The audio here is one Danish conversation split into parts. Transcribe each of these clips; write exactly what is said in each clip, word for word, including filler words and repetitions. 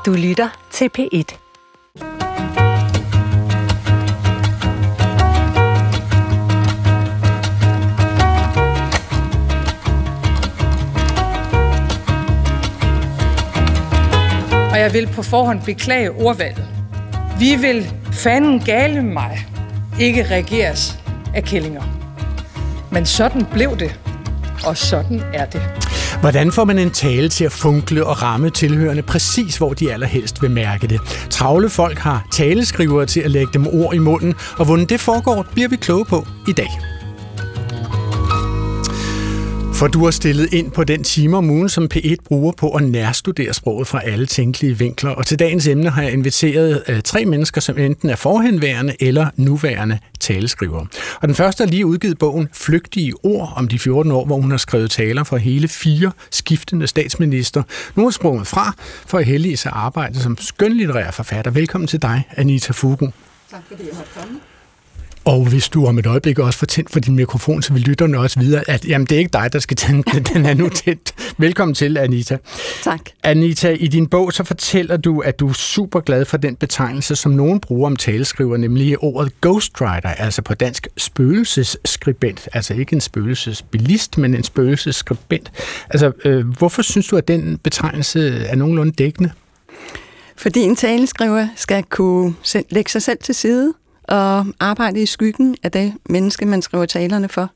Du lytter til P et. Og jeg vil på forhånd beklage ordvalget. Vi vil fanden gale mig ikke regeres af kællinger. Men sådan blev det, og sådan er det. Hvordan får man en tale til at funkle og ramme tilhørende præcis, hvor de allerhelst vil mærke det? Travle folk har taleskrivere til at lægge dem ord i munden, og hvordan det foregår, bliver vi kloge på i dag. For du har stillet ind på den time om ugen, som P et bruger på at nærstudere sproget fra alle tænkelige vinkler. Og til dagens emne har jeg inviteret øh, tre mennesker, som enten er forhenværende eller nuværende taleskrivere. Og den første har lige udgivet bogen Flygtige ord om de fjorten år, hvor hun har skrevet taler for hele fire skiftende statsminister. Nu er sprunget fra for at hellige sig arbejde som skønlitterær forfatter. Velkommen til dig, Anita Fugu. Tak fordi jeg måtte komme. Og hvis du om et øjeblik også får tændt for din mikrofon, så vil lytterne også videre, at jamen, det er ikke dig, der skal tænde den, den er nu tændt. Velkommen til, Anita. Tak. Anita, i din bog så fortæller du, at du er super glad for den betegnelse, som nogen bruger om taleskriver, nemlig ordet ghostwriter, altså på dansk spøgelsesskribent. Altså ikke en spøgelsesbilist, men en spøgelsesskribent. Altså, øh, hvorfor synes du, at den betegnelse er nogenlunde dækkende? Fordi en taleskriver skal kunne lægge sig selv til side og arbejde i skyggen af det menneske, man skriver talerne for.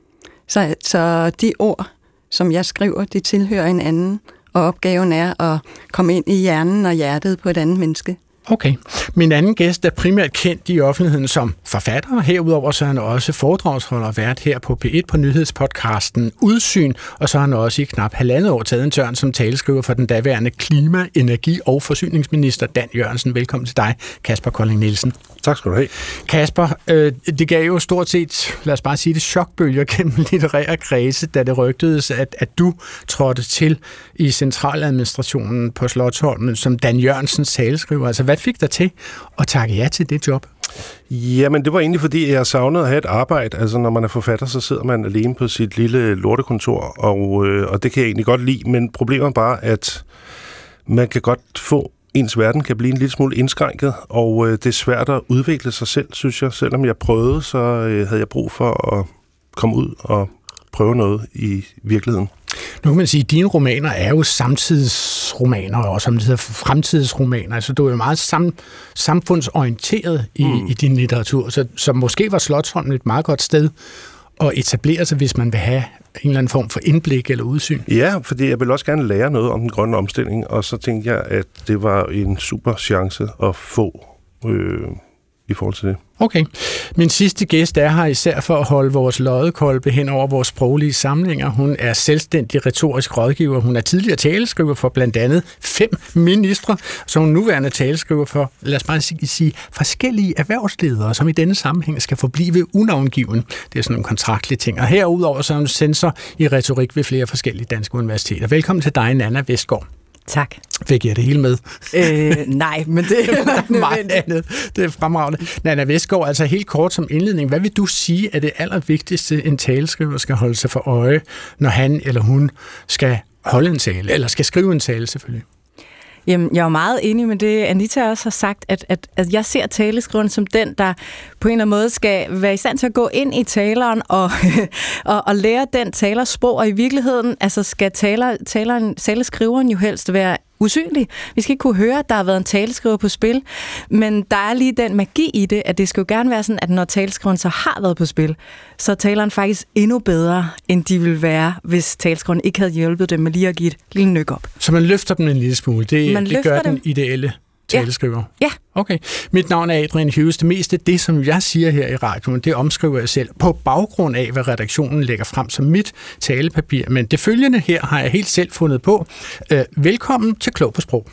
Så, så de ord, som jeg skriver, de tilhører en anden, og opgaven er at komme ind i hjernen og hjertet på et andet menneske. Okay. Min anden gæst er primært kendt i offentligheden som forfatter. Herudover så er han også foredragsholder og vært her på P et på nyhedspodcasten Udsyn, og så har han også i knap halvandet år taget en tørn som taleskriver for den daværende klima-, energi- og forsyningsminister Dan Jørgensen. Velkommen til dig, Kasper Kolding Nielsen. Tak skal du have. Kasper, øh, det gav jo stort set, lad os bare sige det, chokbølger gennem litterære kredse, da det rygtedes, at, at du trådte til i centraladministrationen på Slotsholmen som Dan Jørgensens taleskriver. Altså, hvad fik dig til at takke ja til det job? Jamen, det var egentlig, fordi jeg savnede at have et arbejde. Altså, når man er forfatter, så sidder man alene på sit lille lortekontor, og, øh, og det kan jeg egentlig godt lide, men problemet er bare, at man kan godt få ens verden kan blive en lille smule indskrænket, og øh, det er svært at udvikle sig selv, synes jeg. Selvom jeg prøvede, så øh, havde jeg brug for at komme ud og prøve noget i virkeligheden. Nu kan man sige, at dine romaner er jo samtidsromaner, og som det hedder fremtidsromaner. Altså, du er jo meget sam- samfundsorienteret i, mm. i din litteratur, så, så måske var Slotsholmen et meget godt sted at etablere sig, hvis man vil have en eller anden form for indblik eller udsyn. Ja, fordi jeg vil også gerne lære noget om den grønne omstilling, og så tænkte jeg, at det var en super chance at få øh, i forhold til det. Okay. Min sidste gæst er her især for at holde vores loddekolbe hen over vores sproglige samlinger. Hun er selvstændig retorisk rådgiver. Hun er tidligere taleskriver for blandt andet fem ministre, så hun nuværende taleskriver for, lad os bare sige, forskellige erhvervsledere, som i denne sammenhæng skal forblive unavngiven. Det er sådan nogle kontraktlige ting. Og herudover så er hun censor i retorik ved flere forskellige danske universiteter. Velkommen til dig, Nanna Vestgaard. Tak. Fik jeg det hele med? Øh, nej, men det er meget andet. Det er fremragende. Nanna Vestgaard, altså helt kort som indledning. Hvad vil du sige er det allervigtigste, en taleskriver skal holde sig for øje, når han eller hun skal holde en tale, eller skal skrive en tale selvfølgelig? Jamen, jeg er meget enig med det, Anita også har sagt, at, at, at jeg ser taleskriveren som den, der på en eller anden måde skal være i stand til at gå ind i taleren og, og, og lære den talers sprog, og i virkeligheden altså skal taler, taleren, taleskriveren jo helst være usynlig. Vi skal ikke kunne høre, at der har været en taleskriver på spil, men der er lige den magi i det, at det skal jo gerne være sådan, at når taleskriveren så har været på spil, så er taleren faktisk endnu bedre, end de ville være, hvis taleskriveren ikke havde hjulpet dem med lige at give et lille nyk op. Så man løfter dem en lille smule. Det, man det gør dem. den ideelle taleskriver. Ja. Okay. Mit navn er Adrian Hughes. Det meste det, som jeg siger her i radioen, det omskriver jeg selv på baggrund af, hvad redaktionen lægger frem som mit talepapir. Men det følgende her har jeg helt selv fundet på. Øh, velkommen til Klog på Sprog.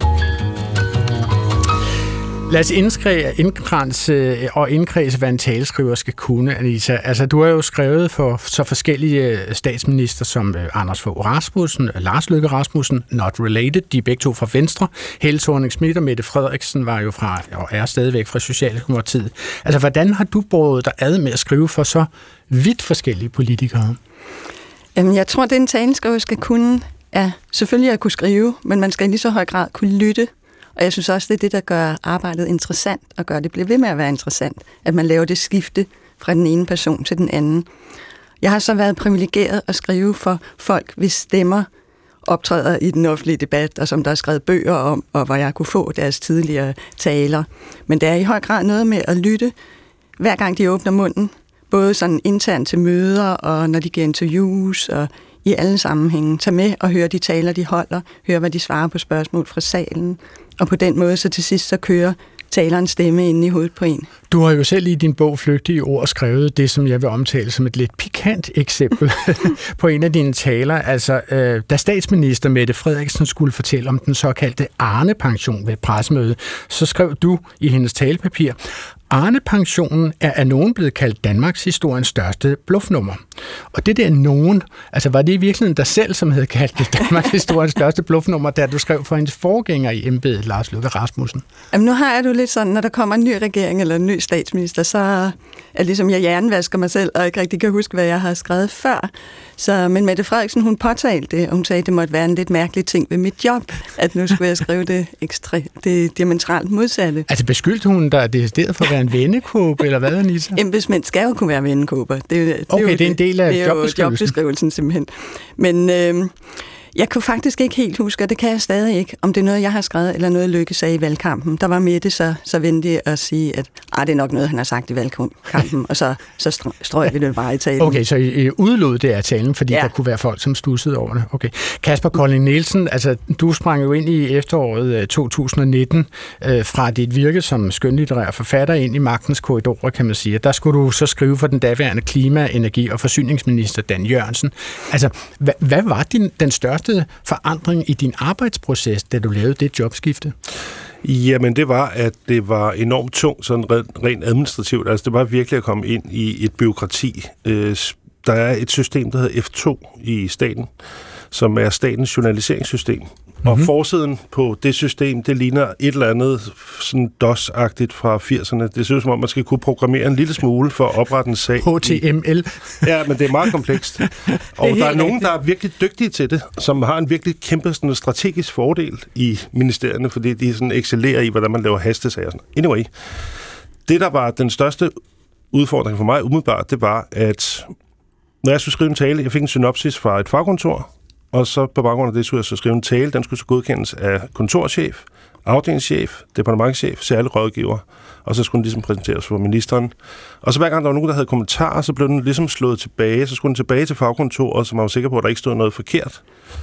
Lad os indkranse og indkredse, hvad en taleskriver skal kunne, Anita. Altså, du har jo skrevet for så forskellige statsminister som Anders Fogh Rasmussen, Lars Løkke Rasmussen, not related, de er begge to fra Venstre. Helle Thorning-Schmidt og Mette Frederiksen var jo fra, og er stadigvæk fra Socialdemokratiet. Altså, hvordan har du båret dig ad med at skrive for så vidt forskellige politikere? Jamen, jeg tror, at den taleskriver skal kunne, ja, selvfølgelig at kunne skrive, men man skal i lige så høj grad kunne lytte Og jeg synes også, det er det, der gør arbejdet interessant, og gør det bliver ved med at være interessant, at man laver det skifte fra den ene person til den anden. Jeg har så været privilegeret at skrive for folk, hvis stemmer optræder i den offentlige debat, og som der er skrevet bøger om, og hvor jeg kunne få deres tidligere taler. Men det er i høj grad noget med at lytte, hver gang de åbner munden, både sådan internt til møder, og når de giver interviews, og i alle sammenhænge. Tag med og høre de taler, de holder, høre, hvad de svarer på spørgsmål fra salen, og på den måde, så til sidst, så kører talerens stemme inde i hovedet på en. Du har jo selv i din bog Flygtige ord skrevet det, som jeg vil omtale som et lidt pikant eksempel på en af dine taler. Altså, øh, da statsminister Mette Frederiksen skulle fortælle om den såkaldte Arne-pension ved et pressemøde, så skrev du i hendes talepapir: Arne-pensionen er af nogen blevet kaldt Danmarks historiens største bluffnummer. Og det der nogen, altså var det i virkeligheden dig selv, som havde kaldt det Danmarks historiens største bluffnummer, da du skrev for hendes forgænger i embedet, Lars Løkke Rasmussen? Jamen nu har jeg det lidt sådan, når der kommer en ny regering eller en ny statsminister, så er det ligesom, jeg hjernevasker mig selv, og ikke rigtig kan huske, hvad jeg har skrevet før. Så, men Mette Frederiksen, hun påtalte det, og hun sagde, at det måtte være en lidt mærkelig ting ved mit job, at nu skulle jeg skrive det, ekstra, det diametralt modsatte. Altså beskyldte hun dig decideret for at være en vendekåbe, eller hvad, Anita? Embedsmænd skal jo kunne være vendekåber. Det, det, okay, det, det er en del af det er jobbeskrivelsen. jobbeskrivelsen simpelthen. Men øh, jeg kunne faktisk ikke helt huske, og det kan jeg stadig ikke, om det er noget, jeg har skrevet, eller noget Løkke sagde i valgkampen. Der var Mette så, så venlig at sige, at ah, det er nok noget, han har sagt i valgkampen, og så, så strøg vi det bare i talen. Okay, så I udlod det af talen, fordi ja. Der kunne være folk, som stussede over det. Okay. Kasper Kolding Nielsen, altså du sprang jo ind i efteråret to tusind nitten øh, fra dit virke som skønlitterær forfatter ind i magtens korridorer, kan man sige. Der skulle du så skrive for den daværende klima-, energi- og forsyningsminister Dan Jørgensen. Altså, hvad, hvad var din, den største forandring i din arbejdsproces, da du lavede det jobskifte? Jamen, det var, at det var enormt tungt, sådan rent administrativt. Altså, det var virkelig at komme ind i et bureaukrati. Der er et system, der hedder F to i staten, som er statens journaliseringssystem. Mm-hmm. Og forsiden på det system, det ligner et eller andet sådan DOS-agtigt fra firserne. Det ser ud som om, man skal kunne programmere en lille smule for at oprette en sag. H T M L. Ja, men det er meget komplekst. Og der er nogen, der er virkelig dygtige til det, som har en virkelig kæmpe sådan, strategisk fordel i ministerierne, fordi de sådan excellerer i, hvordan man laver hastesager. Anyway, det der var den største udfordring for mig umiddelbart, det var, at når jeg skulle skrive en tale, jeg fik en synopsis fra et fagkontor, og så på baggrund af det skulle jeg så skrive en tale. Den skulle så godkendes af kontorchef, afdelingschef, departementschef, særlig rådgiver, og så skulle den ligesom præsenteres for ministeren. Og så hver gang der var nogen, der havde kommentarer, så blev den ligesom slået tilbage. Så skulle den tilbage til fagkontoret, så man var sikker på, at der ikke stod noget forkert.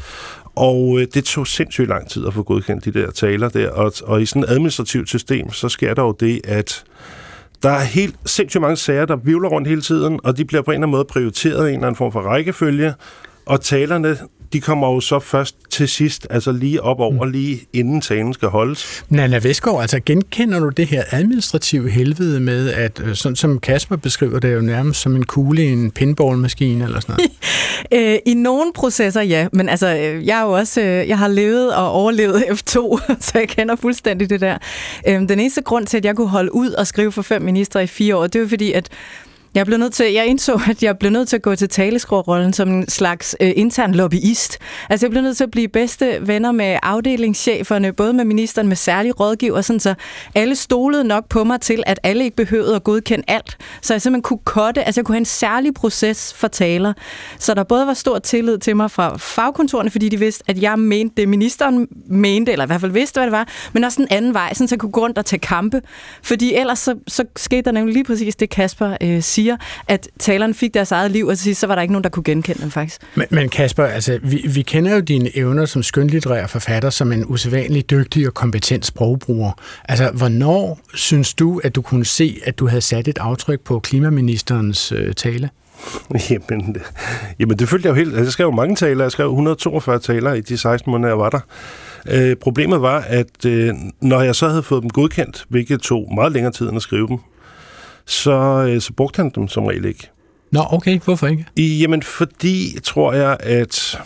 Og øh, det tog sindssygt lang tid at få godkendt de der taler der. Og, og i sådan et administrativt system, så sker der jo det, at der er helt sindssygt mange sager, der vivler rundt hele tiden, og de bliver på en eller anden måde prioriteret i en eller anden form for rækkefølge. Og talerne, de kommer jo så først til sidst, altså lige op over, mm. lige inden talen skal holdes. Nanna Westgaard, altså genkender du det her administrative helvede med, at sådan som Kasper beskriver det jo nærmest som en kugle i en pinballmaskine eller sådan noget? I nogle processer, ja. Men altså, jeg er jo også, jeg har levet og overlevet F to, så jeg kender fuldstændig det der. Den eneste grund til, at jeg kunne holde ud og skrive for fem ministre i fire år, det var fordi, at Jeg blev nødt til, jeg indså, at jeg blev nødt til at gå til taleskrå-rollen som en slags øh, intern lobbyist. Altså jeg blev nødt til at blive bedste venner med afdelingscheferne, både med ministeren, med særlige rådgiver, sådan så alle stolede nok på mig til, at alle ikke behøvede at godkende alt. Så jeg simpelthen kunne kotte, altså jeg kunne have en særlig proces for taler. Så der både var stor tillid til mig fra fagkontorene, fordi de vidste, at jeg mente det, ministeren mente, eller i hvert fald vidste, hvad det var, men også den anden vej, sådan så jeg kunne gå rundt og tage kampe. Fordi ellers så, så skete der nemlig lige præcis det, Kasper øh, siger, at talerne fik deres eget liv, og til sidst så var der ikke nogen, der kunne genkende dem faktisk. Men, men Kasper, altså, vi, vi kender jo dine evner som skønlitterær forfatter som en usædvanlig dygtig og kompetent sprogbruger. Altså, hvornår synes du, at du kunne se, at du havde sat et aftryk på klimaministerens øh, tale? Jamen, jamen, det følte jeg jo helt. Altså, jeg skrev mange taler. Jeg skrev et hundrede og toogfyrre taler i de seksten måneder, jeg var der. Øh, problemet var, at øh, når jeg så havde fået dem godkendt, hvilket tog meget længere tid end at skrive dem, så, så brugte han dem som regel ikke. Nå, okay. Hvorfor ikke? I, jamen, fordi, tror jeg, at...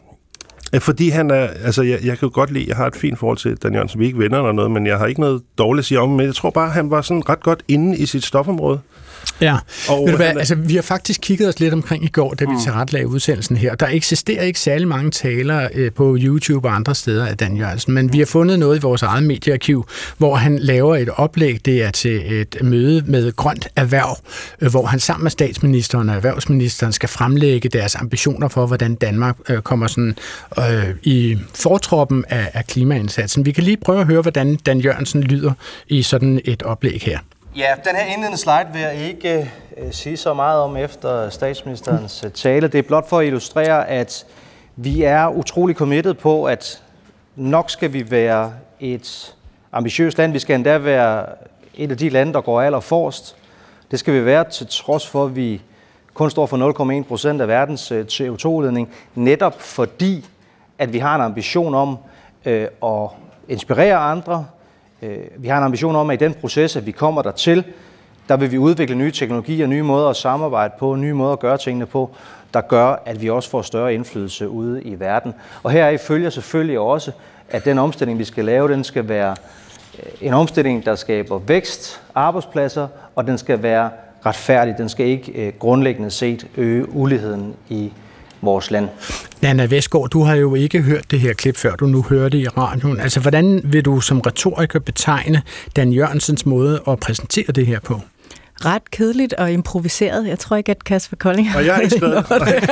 at fordi han er... Altså, jeg, jeg kan jo godt lide, jeg har et fint forhold til Dan Jørgensen, vi er ikke venner eller noget, men jeg har ikke noget dårligt at sige om, men jeg tror bare, han var sådan ret godt inde i sit stofområde. Ja, og, ved du hvad, altså, vi har faktisk kigget os lidt omkring i går, da vi mm. tilrettelagde udsendelsen her. Der eksisterer ikke særlig mange taler øh, på YouTube og andre steder af Dan Jørgensen, men vi har fundet noget i vores eget mediearkiv, hvor han laver et oplæg, det er til et møde med Grønt Erhverv, øh, hvor han sammen med statsministeren og erhvervsministeren skal fremlægge deres ambitioner for, hvordan Danmark øh, kommer sådan øh, i fortroppen af, af klimaindsatsen. Vi kan lige prøve at høre, hvordan Dan Jørgensen lyder i sådan et oplæg her. Ja, den her indledende slide vil jeg ikke øh, sige så meget om efter statsministerens øh, tale. Det er blot for at illustrere, at vi er utrolig committed på, at nok skal vi være et ambitiøst land. Vi skal endda være et af de lande, der går allerforrest. Det skal vi være til trods for, at vi kun står for nul komma en procent af verdens øh, C O to udledning. Netop fordi, at vi har en ambition om øh, at inspirere andre. Vi har en ambition om, at i den proces, at vi kommer dertil, der vil vi udvikle nye teknologier, nye måder at samarbejde på, nye måder at gøre tingene på, der gør, at vi også får større indflydelse ude i verden. Og heraf følger selvfølgelig også, at den omstilling, vi skal lave, den skal være en omstilling, der skaber vækst, arbejdspladser, og den skal være retfærdig. Den skal ikke grundlæggende set øge uligheden i vores land. Nanna Westgaard, du har jo ikke hørt det her klip, før du nu hører det i radioen. Altså, hvordan vil du som retoriker betegne Dan Jørgensens måde at præsentere det her på? Ret kedeligt og improviseret. Jeg tror ikke, at Kasper Kolding har... Og jeg har ikke skrevet.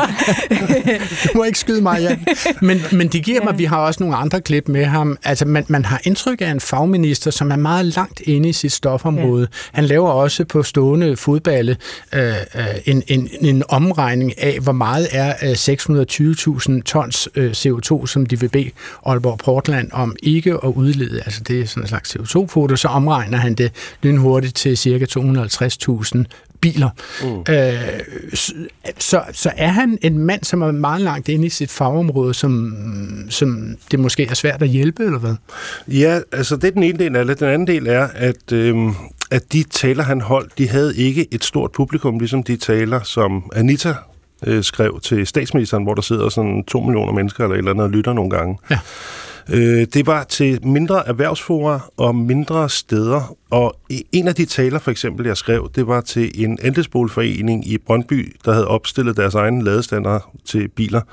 Du må ikke skyde mig, Jan. Men, men det giver mig, vi har også nogle andre klip med ham. Altså, man, man har indtryk af en fagminister, som er meget langt inde i sit stofområde. Ja. Han laver også på stående fodballe øh, en, en, en omregning af, hvor meget er seks hundrede og tyve tusind tons øh, C O to, som de vil bede Aalborg Portland om ikke at udlede. Altså, det er sådan en slags C O to kvote. Så omregner han det lynhurtigt til cirka to hundrede og halvtreds tusind biler. Mm. Øh, så, så er han en mand, som er meget langt inde i sit fagområde, som, som det måske er svært at hjælpe, eller hvad? Ja, altså det er den ene del af det. Den anden del er, at, øh, at de taler, han holdt, de havde ikke et stort publikum, ligesom de taler, som Anita øh, skrev til statsministeren, hvor der sidder sådan to millioner mennesker eller et eller andet og lytter nogle gange. Ja. Det var til mindre erhvervsfora og mindre steder, og en af de taler, for eksempel, jeg skrev, det var til en andelsboligforening i Brøndby, der havde opstillet deres egne ladestander til biler.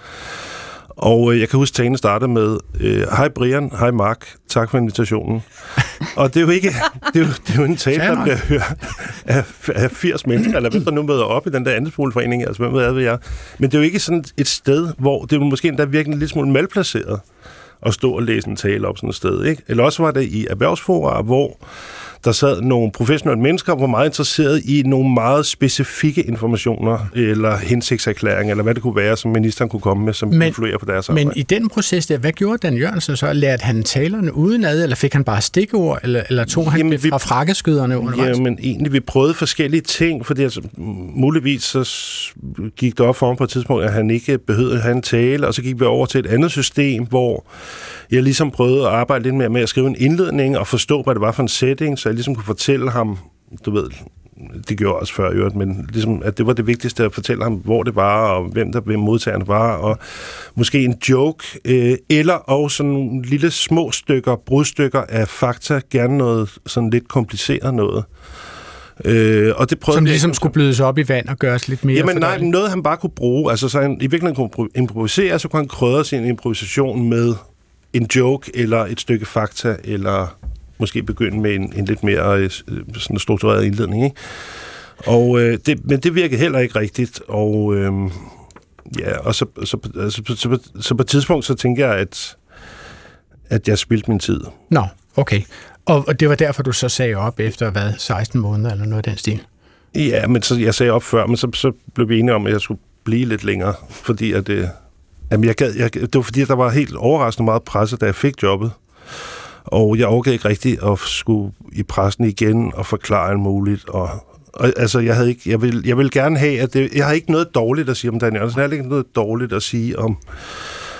Og jeg kan huske, at talen startede med, hej Brian, hej Mark, tak for invitationen. Og det er jo ikke, det er jo, det er jo en tale, der bliver hørt af, af firs mennesker, eller hvem der nu møder op i den der andelsboligforening, altså hvem ved jeg. Men det er jo ikke sådan et sted, hvor det er måske endda virkelig en lille smule malplaceret at stå og læse en tale op sådan et sted, ikke? Eller også var det i erhvervsfora, hvor der sad nogle professionelle mennesker, der var meget interesseret i nogle meget specifikke informationer, eller hensigtserklæringer, eller hvad det kunne være, som ministeren kunne komme med, som men, influerer på deres arbejde. Men i den proces der, hvad gjorde Dan Jørgensen så? Lærte han talerne udenad, eller fik han bare stikord, eller, eller tog han Jamen, det fra vi, frakkeskyderne undervejs? Jamen egentlig, vi prøvede forskellige ting, fordi altså, muligvis så gik det op for ham på et tidspunkt, at han ikke behøvede at have en tale, og så gik vi over til et andet system, hvor jeg ligesom prøvede at arbejde lidt mere med at skrive en indledning og forstå, hvad det var for en setting, så jeg ligesom kunne fortælle ham, du ved, det gjorde jeg også før i øvrigt, men ligesom, at det var det vigtigste at fortælle ham, hvor det var, og hvem der hvem modtagerne var, og måske en joke, øh, eller også sådan nogle lille små stykker, brudstykker af fakta, gerne noget sådan lidt kompliceret noget. Øh, og det Som ligesom jeg, skulle blødes op i vand og gøres lidt mere Jamen nej, noget han bare kunne bruge, altså så han i virkeligheden kunne improvisere, så kunne han krydre sin improvisation med en joke, eller et stykke fakta, eller måske begynde med en, en lidt mere øh, sådan struktureret indledning, ikke? Og, øh, det, men det virkede heller ikke rigtigt, og øh, ja, og så, så, så, så, så, så på et tidspunkt, så tænkte jeg, at, at jeg spildte min tid. Nå, okay. Og det var derfor, du så sagde op efter, hvad, seksten måneder, eller noget af den stil? Ja, men så, jeg sagde op før, men så, så blev vi enige om, at jeg skulle blive lidt længere, fordi at det... Jamen, jeg gad, jeg, det var fordi, der var helt overraskende meget presse, da jeg fik jobbet. Og jeg overgad ikke rigtigt at skulle i pressen igen og forklare alt muligt. Og, og altså, jeg havde ikke, jeg vil, jeg vil gerne have, at det, jeg har ikke noget dårligt at sige om Dan Jørgensen. Jeg har ikke noget dårligt at sige om,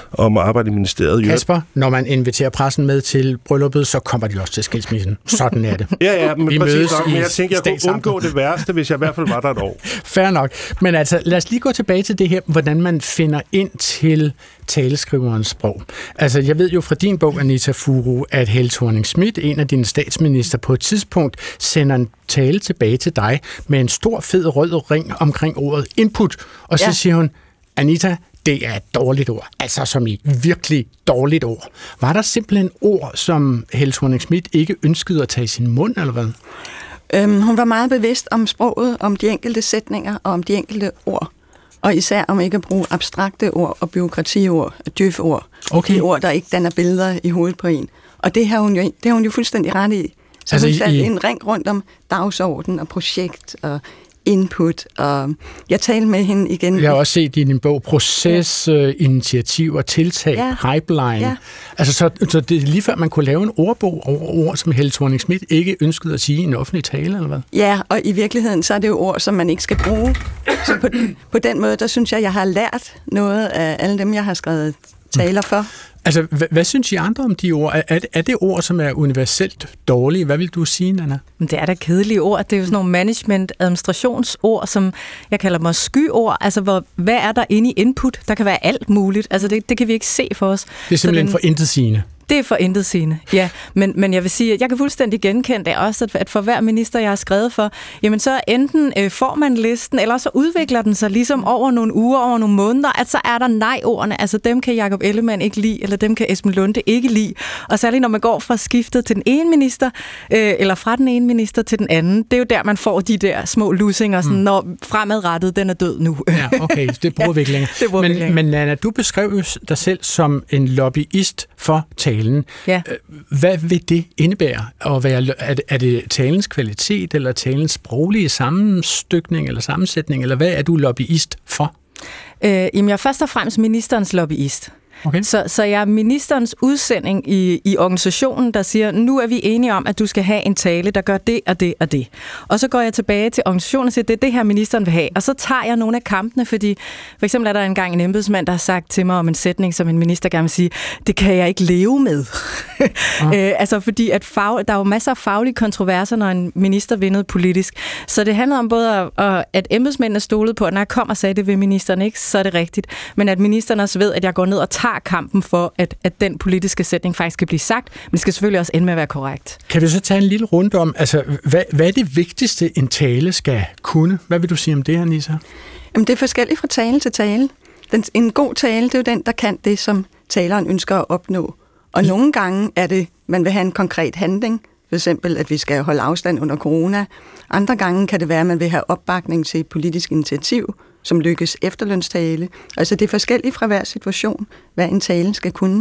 om at arbejde i ministeriet. Kasper, når man inviterer pressen med til brylluppet, så kommer de også til skilsmissen. Sådan er det. Ja, ja, men Vi præcis nok, men jeg tænker, jeg kunne undgå det værste, hvis jeg i hvert fald var der et år. Fair nok. Men altså, lad os lige gå tilbage til det her, hvordan man finder ind til taleskriverens sprog. Altså, jeg ved jo fra din bog, Anita Furu, at Helle Thorning-Schmidt, en af dine statsminister, på et tidspunkt sender en tale tilbage til dig med en stor, fed rød ring omkring ordet input. Og så ja. siger hun, Anita, det er et dårligt ord. Altså som i virkelig dårligt ord. Var der simpelthen ord, som Helle Thorning-Schmidt ikke ønskede at tage i sin mund, eller hvad? Øhm, hun var meget bevidst om sproget, om de enkelte sætninger og om de enkelte ord. Og især om ikke at bruge abstrakte ord og byråkratiord, djøf-ord. Okay. De ord, der ikke danner billeder i hovedet på en. Og det har hun jo, det har hun jo fuldstændig ret i. Så altså hun satte i... en ring rundt om dagsorden og projekt og input, og jeg talte med hende igen. Jeg har også set i din bog proces, ja. initiativ og tiltag, ja. pipeline. Ja. Altså, så, så det er lige før, man kunne lave en ordbog over ord, som Helle Thorning-Schmidt ikke ønskede at sige i en offentlig tale, eller hvad? Ja, og i virkeligheden, så er det jo ord, som man ikke skal bruge. Så på, på den måde, der synes jeg, jeg har lært noget af alle dem, jeg har skrevet taler for. Altså, hvad, hvad synes I andre om de ord? Er, er det ord, som er universelt dårlige? Hvad vil du sige, Nana? Det er da kedelige ord. Det er jo sådan nogle management-administrationsord, som jeg kalder dem skyord. Altså, hvor, hvad er der inde i input? Der kan være alt muligt. Altså, det, det kan vi ikke se for os. Det er simpelthen den, for intetsigende. Det er for intetsigende, ja. Men, men jeg vil sige, at jeg kan fuldstændig genkende det også, at, at for hver minister, jeg har skrevet for, jamen så enten øh, får man listen, eller så udvikler den sig ligesom over nogle uger, over nogle måneder, at så er der nej-ordene. Altså dem kan Jakob Ellemann ikke lide, eller dem kan Esben Lunde ikke lide. Og særligt når man går fra skiftet til den ene minister, øh, eller fra den ene minister til den anden, det er jo der, man får de der små lusinger, sådan, mm. når fremadrettet, den er død nu. Ja, okay, det bruger vi ikke længere. Ja, det bruger vi ikke længere. Men, men Nana, du beskrev jo dig selv som en lobbyist for tale. Ja. Hvad vil det indebære? At være, er, det, er det talens kvalitet, eller talens sproglige sammenstykning, eller sammensætning, eller hvad er du lobbyist for? Øh, jamen, jeg er først og fremmest ministerens lobbyist. Okay. Så, så jeg er ministerens udsending i, i organisationen, der siger, nu er vi enige om, at du skal have en tale, der gør det og det og det. Og så går jeg tilbage til organisationen og siger, det er det her, ministeren vil have. Og så tager jeg nogle af kampene, fordi for eksempel er der engang en embedsmand, der har sagt til mig om en sætning, som en minister gerne vil sige, det kan jeg ikke leve med. Ah. øh, altså fordi, at fag, der er jo masser af faglige kontroverser, når en minister vindede politisk. Så det handler om både, at, at embedsmændene stolede på, at når jeg kom og sagde, det vil ministeren ikke, så er det rigtigt. Men at ministeren også ved, at jeg går ned og tager kampen for, at, at den politiske sætning faktisk kan blive sagt, men det skal selvfølgelig også ende med at være korrekt. Kan vi så tage en lille runde om, altså, hvad, hvad er det vigtigste, en tale skal kunne? Hvad vil du sige om det her, Nisa? Jamen, det er forskelligt fra tale til tale. Den, en god tale, det er jo den, der kan det, som taleren ønsker at opnå. Og ja. Nogle gange er det, man vil have en konkret handling, for eksempel, at vi skal holde afstand under corona. Andre gange kan det være, at man vil have opbakning til et politisk initiativ, som lykkes efterlønstale. Altså det er forskelligt fra hver situation, hvad en tale skal kunne.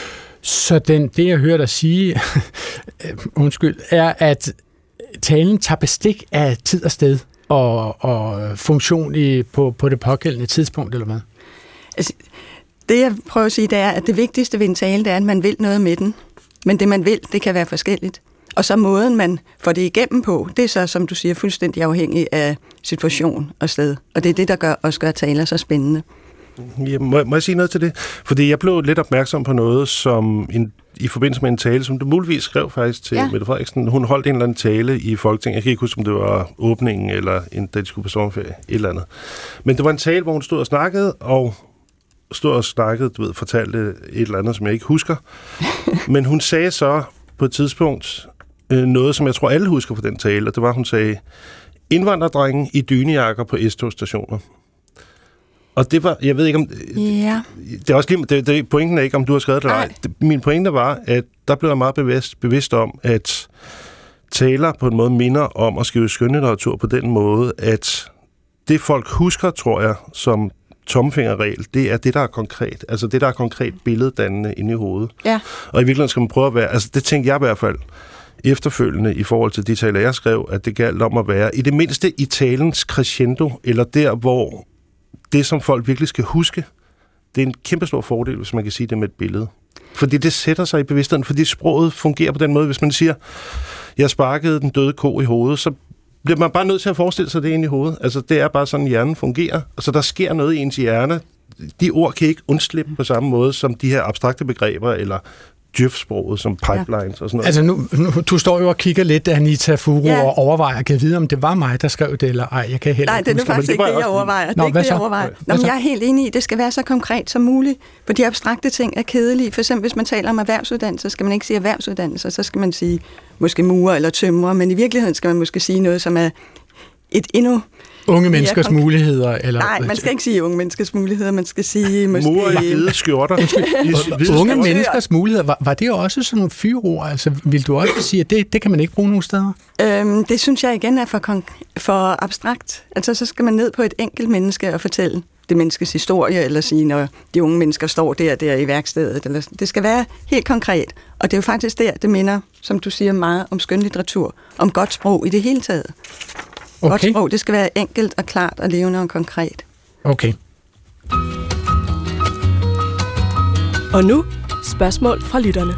Så den, det, jeg hører dig sige, undskyld, er, at talen tager bestik af tid og sted og, og funktion i, på, på det pågældende tidspunkt, eller hvad? Altså, det, jeg prøver at sige, det er, at det vigtigste ved en tale, det er, at man vil noget med den. Men det, man vil, det kan være forskelligt. Og så måden, man får det igennem på, det er så, som du siger, fuldstændig afhængig af situation og sted. Og det er det, der gør, også gør taler så spændende. Ja, må, må jeg sige noget til det? Fordi jeg blev lidt opmærksom på noget, som en, i forbindelse med en tale, som du muligvis skrev faktisk til ja. Mette Frederiksen. Hun holdt en eller anden tale i Folketinget. Jeg kan ikke huske, om det var åbningen, eller en, da de skulle på sommerferie, et eller andet. Men det var en tale, hvor hun stod og snakkede, og stod og snakkede, du ved, fortalte et eller andet, som jeg ikke husker. Men hun sagde så på et tidspunkt noget, som jeg tror alle husker fra den tale, og det var, hun sagde, indvandrerdrengen i dynejakker på S-togstationer. Og det var, jeg ved ikke om... Ja. Det er også lige, det, det, pointen er ikke, om du har skrevet det eller ej. Min pointe var, at der blev jeg meget bevidst, bevidst om, at taler på en måde minder om at skrive skønlitteratur på den måde, at det folk husker, tror jeg, som tomfingerregel, det er det, der er konkret. Altså det, der er konkret billeddannende inde i hovedet. Ja. Og i virkeligheden skal man prøve at være... Altså det tænkte jeg i hvert fald efterfølgende i forhold til de taler, jeg skrev, at det galt om at være i det mindste i talens crescendo, eller der, hvor det, som folk virkelig skal huske, det er en kæmpestor fordel, hvis man kan sige det med et billede. Fordi det sætter sig i bevidstheden, fordi sproget fungerer på den måde. Hvis man siger, jeg sparkede den døde ko i hovedet, så bliver man bare nødt til at forestille sig det ind i hovedet. Altså, det er bare sådan, hjernen fungerer. Altså, der sker noget i ens hjerne, de ord kan ikke undslippe på samme måde som de her abstrakte begreber, eller djøf-sproget som pipelines ja. og sådan noget. Altså nu, nu, du står jo og kigger lidt, Anita Furu, ja. og overvejer, kan jeg vide, om det var mig, der skrev det, eller ej, jeg kan heller Nej, det er huske, faktisk ikke det, jeg overvejer. Det er ikke det, jeg overvejer. Nå, men jeg er helt enig i, det skal være så konkret som muligt, for de abstrakte ting er kedelige. For eksempel, hvis man taler om erhvervsuddannelse, skal man ikke sige erhvervsuddannelse, så skal man sige måske murer eller tømrer, men i virkeligheden skal man måske sige noget, som er et endnu... Unge menneskers ja, muligheder? Eller... Nej, man skal ikke sige unge menneskers muligheder, man skal sige... Måske... Mur i hvide skjorter. Unge menneskers muligheder, var, var det også sådan nogle fyrord? Altså, vil du også sige, at det, det kan man ikke bruge nogen steder? Øhm, det synes jeg igen er for, kon- for abstrakt. Altså, så skal man ned på et enkelt menneske og fortælle det menneskes historie, eller sige, når de unge mennesker står der der i værkstedet. Eller, det skal være helt konkret. Og det er jo faktisk der, det minder, som du siger, meget om skønlitteratur, om godt sprog i det hele taget. Okay. Godt sprog, det skal være enkelt og klart og levende og konkret. Okay. Og nu spørgsmål fra lytterne.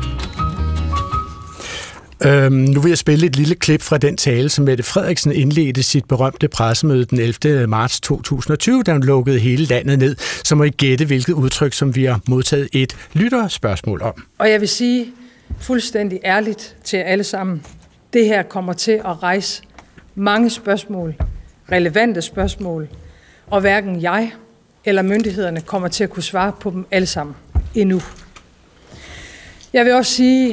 Øhm, nu vil jeg spille et lille klip fra den tale, som Mette Frederiksen indledte sit berømte pressemøde den ellevte marts to tusind og tyve, da hun lukkede hele landet ned. Så må I gætte, hvilket udtryk, som vi har modtaget et lytterspørgsmål om. Og jeg vil sige fuldstændig ærligt til alle sammen, det her kommer til at rejse mange spørgsmål, relevante spørgsmål, og hverken jeg eller myndighederne kommer til at kunne svare på dem alle sammen endnu. Jeg vil også sige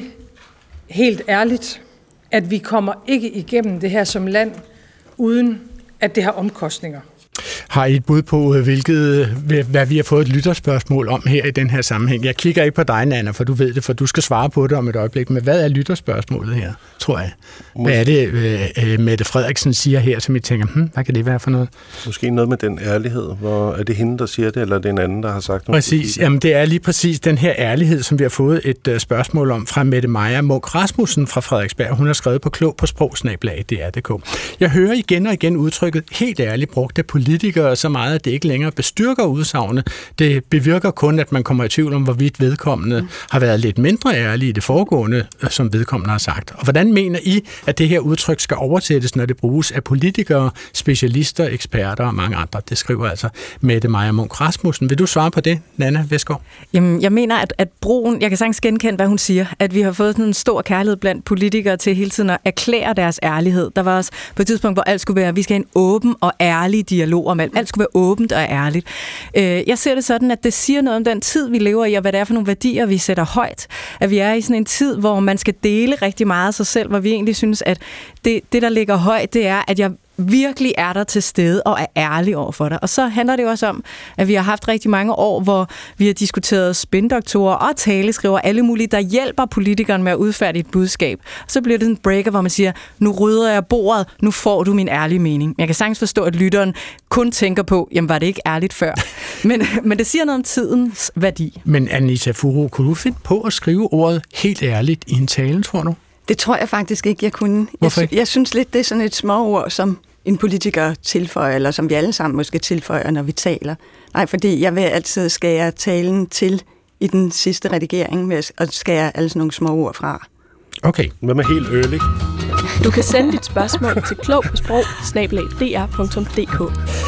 helt ærligt, at vi kommer ikke igennem det her som land, uden at det har omkostninger. Har I et bud på, hvilket, hvad vi har fået et lytterspørgsmål om her i den her sammenhæng? Jeg kigger ikke på dig, Nanna, for du ved det, for du skal svare på det om et øjeblik. Men hvad er lytterspørgsmålet her, tror jeg? Hvad er det, uh, Mette Frederiksen siger her, som I tænker, hm, hvad kan det være for noget? Måske noget med den ærlighed. Hvor er det hende, der siger det, eller er det en anden, der har sagt noget? Præcis. Jamen, det er lige præcis den her ærlighed, som vi har fået et uh, spørgsmål om fra Mette Maja Munk Rasmussen fra Frederiksberg. Hun har skrevet på klog på sprog snabel-a punktum d r punktum d k. Jeg hører igen og igen udtrykket helt ærligt brugt af politikere så meget, at det ikke længere bestyrker udsagnet. Det bevirker kun, at man kommer i tvivl om, hvorvidt vedkommende mm. har været lidt mindre ærlig i det foregående, som vedkommende har sagt. Og hvordan mener I, at det her udtryk skal oversættes, når det bruges af politikere, specialister, eksperter og mange andre? Det skriver altså Mette Maja Munk Rasmussen. Vil du svare på det, Nanna Vestgaard? Jamen, jeg mener, at, at brugen, jeg kan sagtens genkende, hvad hun siger, at vi har fået sådan en stor kærlighed blandt politikere til hele tiden at erklære deres ærlighed. Der var også på et tidspunkt, hvor alt skulle være, vi skal have en åben og ærlig dialog om alt. Alt skulle være åbent og ærligt. Jeg ser det sådan, at det siger noget om den tid, vi lever i, og hvad det er for nogle værdier, vi sætter højt. At vi er i sådan en tid, hvor man skal dele rigtig meget af sig selv, hvor vi egentlig synes, at det, det der ligger højt, det er, at jeg virkelig er der til stede og er ærlig over for dig. Og så handler det jo også om, at vi har haft rigtig mange år, hvor vi har diskuteret spindoktorer og taleskriver, alle mulige, der hjælper politikeren med at udfærdige et budskab. Og så bliver det en breaker, hvor man siger, nu rydder jeg bordet, nu får du min ærlige mening. Jeg kan sagtens forstå, at lytteren kun tænker på, jamen var det ikke ærligt før? Men, men det siger noget om tidens værdi. Men Anita Furu, kunne du finde på at skrive ordet helt ærligt i en tale, tror du? Det tror jeg faktisk ikke, jeg kunne. Hvorfor jeg, jeg synes lidt, det er sådan et småord, som en politiker tilføjer, eller som vi alle sammen måske tilføjer, når vi taler. Nej, fordi jeg vil altid skære talen til i den sidste redigering, med at skære alle sådan nogle små ord fra. Okay. Hvad med helt ærligt? Du kan sende dit spørgsmål til klog på sprog snabel-a punktum d r punktum d k.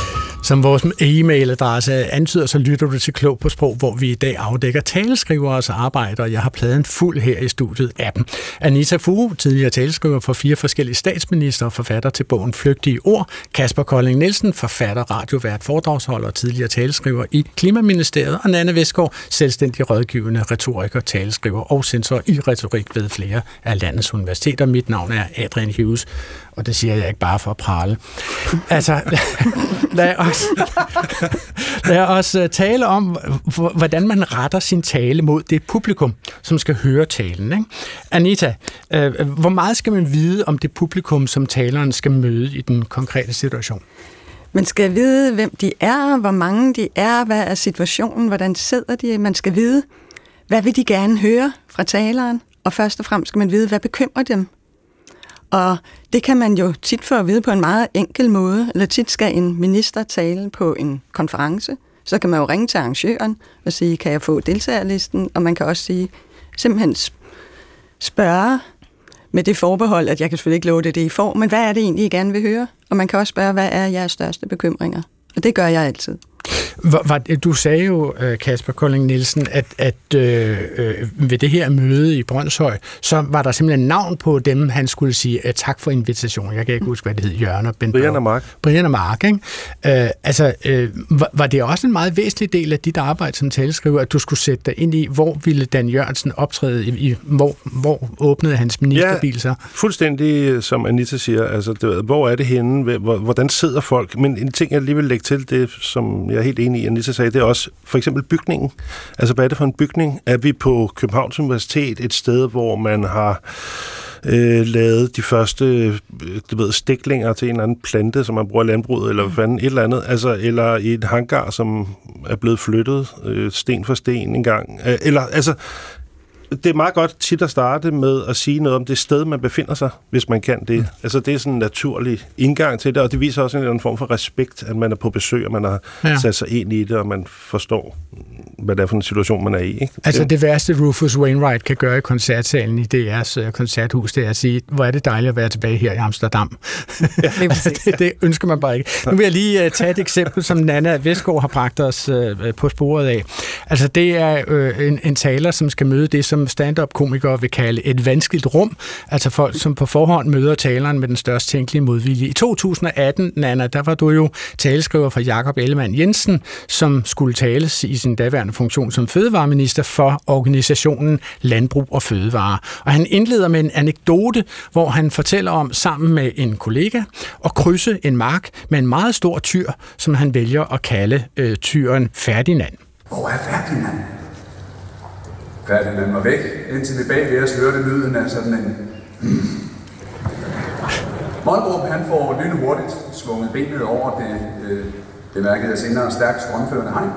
Som vores e-mailadresse antyder, så lytter du til Klog på Sprog, hvor vi i dag afdækker taleskriveres arbejde, og jeg har pladen fuld her i studiet af dem. Anita Furu, tidligere taleskriver for fire forskellige statsminister og forfatter til bogen Flygtige Ord. Kasper Kolding Nielsen, forfatter, radiovært, foredragsholder og tidligere taleskriver i Klimaministeriet. Og Nanna Vestgaard, selvstændig rådgivende retoriker, taleskriver og censor i retorik ved flere af landets universiteter. Mit navn er Adrian Hughes, og det siger jeg ikke bare for at prale. Altså, lad os, lad os tale om, hvordan man retter sin tale mod det publikum, som skal høre talen. Ikke? Anita, hvor meget skal man vide om det publikum, som taleren skal møde i den konkrete situation? Man skal vide, hvem de er, hvor mange de er, hvad er situationen, hvordan sidder de. Man skal vide, hvad vil de gerne høre fra taleren, og først og fremmest skal man vide, hvad bekymrer dem. Og det kan man jo tit få at vide på en meget enkel måde, eller tit skal en minister tale på en konference, så kan man jo ringe til arrangøren og sige, kan jeg få deltagerlisten? Og man kan også sige, simpelthen spørge med det forbehold, at jeg kan selvfølgelig ikke love det, det I får, men hvad er det egentlig, I gerne vil høre? Og man kan også spørge, hvad er jeres største bekymringer? Og det gør jeg altid. Du sagde jo, Kasper Kolding Nielsen, at, at øh, ved det her møde i Brønshøj, så var der simpelthen navn på dem, han skulle sige at tak for invitationen. Jeg kan ikke huske, hvad det hed. Jørgen og Bent Brian og Mark. Brian og Mark, ikke? Øh, altså, øh, var, var det også en meget væsentlig del af dit arbejde som taleskriver, at du skulle sætte dig ind i, hvor ville Dan Jørgensen optræde, i, i hvor, hvor åbnede hans ministerbil så? Ja, fuldstændig, som Anita siger. Altså, det, hvor er det henne? Hvordan sidder folk? Men en ting, jeg lige vil lægge til, det som jeg er helt enig i, Anita sagde, det er også for eksempel bygningen. Altså, hvad er det for en bygning? Er vi på Københavns Universitet et sted, hvor man har øh, lavet de første du ved, stiklinger til en eller anden plante, som man bruger i landbruget, eller hvad fanden, et eller andet, altså, eller i et hangar, som er blevet flyttet øh, sten for sten en gang. Øh, eller, altså, det er meget godt tit at starte med at sige noget om det sted, man befinder sig, hvis man kan det. Altså, det er sådan en naturlig indgang til det, og det viser også en eller anden form for respekt, at man er på besøg, og man har ja. sat sig ind i det, og man forstår, hvad det er for en situation, man er i. Ikke? Altså, det værste Rufus Wainwright kan gøre i koncertsalen i D R's koncerthus, det er at sige, hvor er det dejligt at være tilbage her i Amsterdam. Ja, det, det ønsker man bare ikke. Nu vil jeg lige uh, tage et eksempel, som Nanna Vestgaard har bragt os uh, på sporet af. Altså, det er uh, en, en taler, som skal møde det, som stand-up-komikere vil kalde et vanskeligt rum, altså folk, som på forhånd møder taleren med den størst tænkelige modvilje. I to tusind og atten, Nanna, der var du jo taleskriver for Jakob Ellemann-Jensen, som skulle tales i sin daværende funktion som fødevareminister for organisationen Landbrug og Fødevare. Og han indleder med en anekdote, hvor han fortæller om sammen med en kollega at krydse en mark med en meget stor tyr, som han vælger at kalde øh, tyren Ferdinand. Hvor er Ferdinand? Ferdinand var væk, indtil vi bag ved os hørte lyden af sådan en... Molbrup, han får lynhurtigt svunget benet over det, øh, bemærkede senere stærkt strømførende hegn.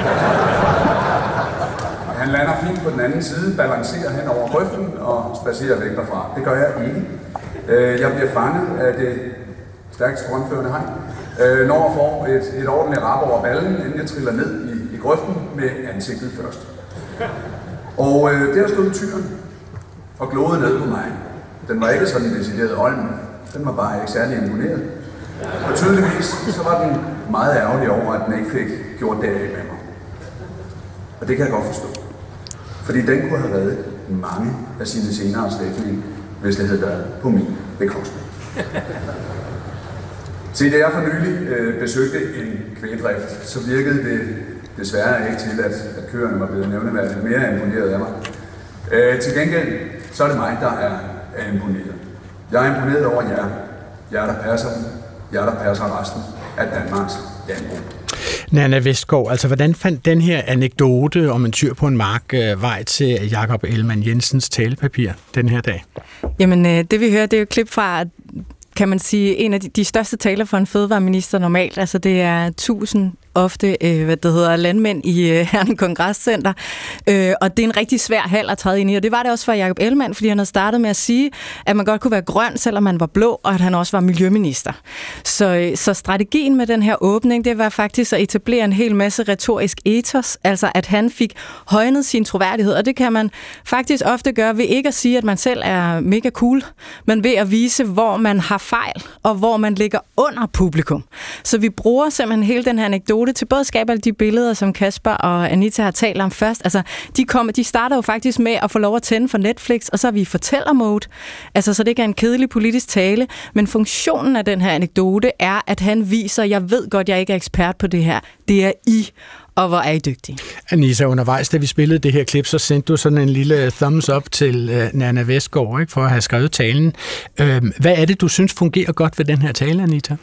Han lander fint på den anden side, balancerer hen over grøften og spacerer væk derfra. Det gør jeg ikke. Øh, jeg bliver fanget af det stærkt strømførende hegn, øh, når jeg får et, et ordentligt rap over ballen, inden jeg triller ned i, i grøften med ansigtet først. Og øh, der stod tyren og glodede ned på mig. Den var ikke sådan decideret olden. Den var bare ikke særlig imponeret. Og tydeligvis så var den meget ærgerlig over, at den ikke fik gjort det af med mig. Og det kan jeg godt forstå. Fordi den kunne have reddet mange af sine senere slægtninge, hvis det havde været på min bekostning. Se, da jeg for nylig øh, besøgte en kvægdrift, så virkede det desværre ikke til, at, at køerne var blevet nævneværdigt mere imponeret af mig. Øh, til gengæld, så er det mig, der er, er imponeret. Jeg er imponeret over jer. Jer, der passer dem. Jer, der passer resten af Danmarks landbrug. Nanna Vestgaard, altså hvordan fandt den her anekdote om en tyr på en mark øh, vej til Jakob Ellemann-Jensens talepapir den her dag? Jamen, øh, det vi hører, det er jo et klip fra, kan man sige, en af de, de største taler for en fødevareminister normalt. Altså det er tusind ofte, øh, hvad det hedder, landmænd i øh, Herning Kongresscenter. Øh, og det er en rigtig svær hal at træde ind i, og det var det også for Jakob Ellemann, fordi han havde startet med at sige, at man godt kunne være grøn, selvom man var blå, og at han også var miljøminister. Så, øh, så strategien med den her åbning, det var faktisk at etablere en hel masse retorisk ethos, altså at han fik højnet sin troværdighed, og det kan man faktisk ofte gøre ved ikke at sige, at man selv er mega cool, men ved at vise, hvor man har fejl, og hvor man ligger under publikum. Så vi bruger simpelthen hele den her anekdote til både at skabe alle de billeder, som Kasper og Anita har talt om først. Altså, de, kommer, de starter jo faktisk med at få lov at tænde for Netflix, og så er vi i fortællermode. Altså, så det ikke er en kedelig politisk tale, men funktionen af den her anekdote er, at han viser, jeg ved godt, jeg ikke er ekspert på det her. Det er I, og hvor er I dygtige. Anita, undervejs, da vi spillede det her klip, så sendte du sådan en lille thumbs up til uh, Nanna Vestgaard, ikke, for at have skrevet talen. Uh, hvad er det, du synes fungerer godt ved den her tale, Anita?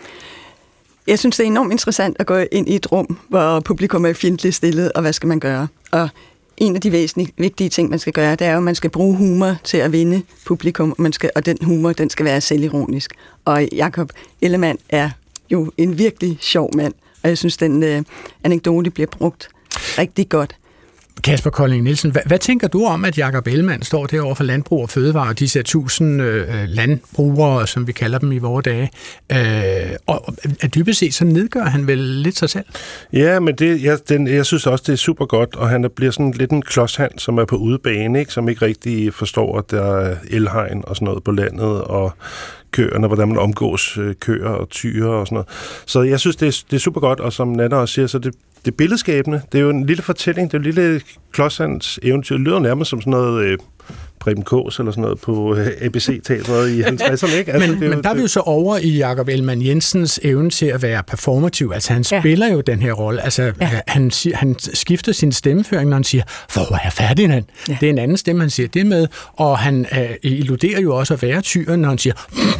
Jeg synes, det er enormt interessant at gå ind i et rum, hvor publikum er fjendtligt stillet, og hvad skal man gøre? Og en af de væsentlige, vigtige ting, man skal gøre, det er jo, at man skal bruge humor til at vinde publikum, og, man skal, og den humor, den skal være selvironisk. Og Jakob Ellemann er jo en virkelig sjov mand, og jeg synes, den øh, anekdote bliver brugt rigtig godt. Kasper Kolding Nielsen, hvad, hvad tænker du om, at Jakob Ellemann står derovre for Landbrug og Fødevare, og disse tusind øh, landbrugere, som vi kalder dem i vore dage, øh, og at dybest set så nedgør han vel lidt sig selv? Ja, men det, jeg, den, jeg synes også, det er super godt, og han bliver sådan lidt en klodshand, som er på udebane, ikke? Som ikke rigtig forstår, at der er elhegn og sådan noget på landet, og køerne, hvordan man omgås køer og tyre og sådan noget. Så jeg synes, det er, det er super godt, og som Nanna også siger, så det det er billedskabende. Det er jo en lille fortælling. Det er jo en lille Klodshands eventyr. Det lyder nærmest som sådan noget øh, Preben Kaas eller sådan noget på øh, A B C-teatret i halvtredserne, ikke? Altså, men, det er jo, men der er vi jo så over i Jakob Ellemann-Jensens evne til at være performativ. Altså han Ja. spiller jo den her rolle. Altså Ja. han, siger- han skifter sin stemmeføring, når han siger, hvor er Ferdinand? Ja. Det er en anden stemme, han siger det med. Og han øh, illuderer jo også at være tyren, når han siger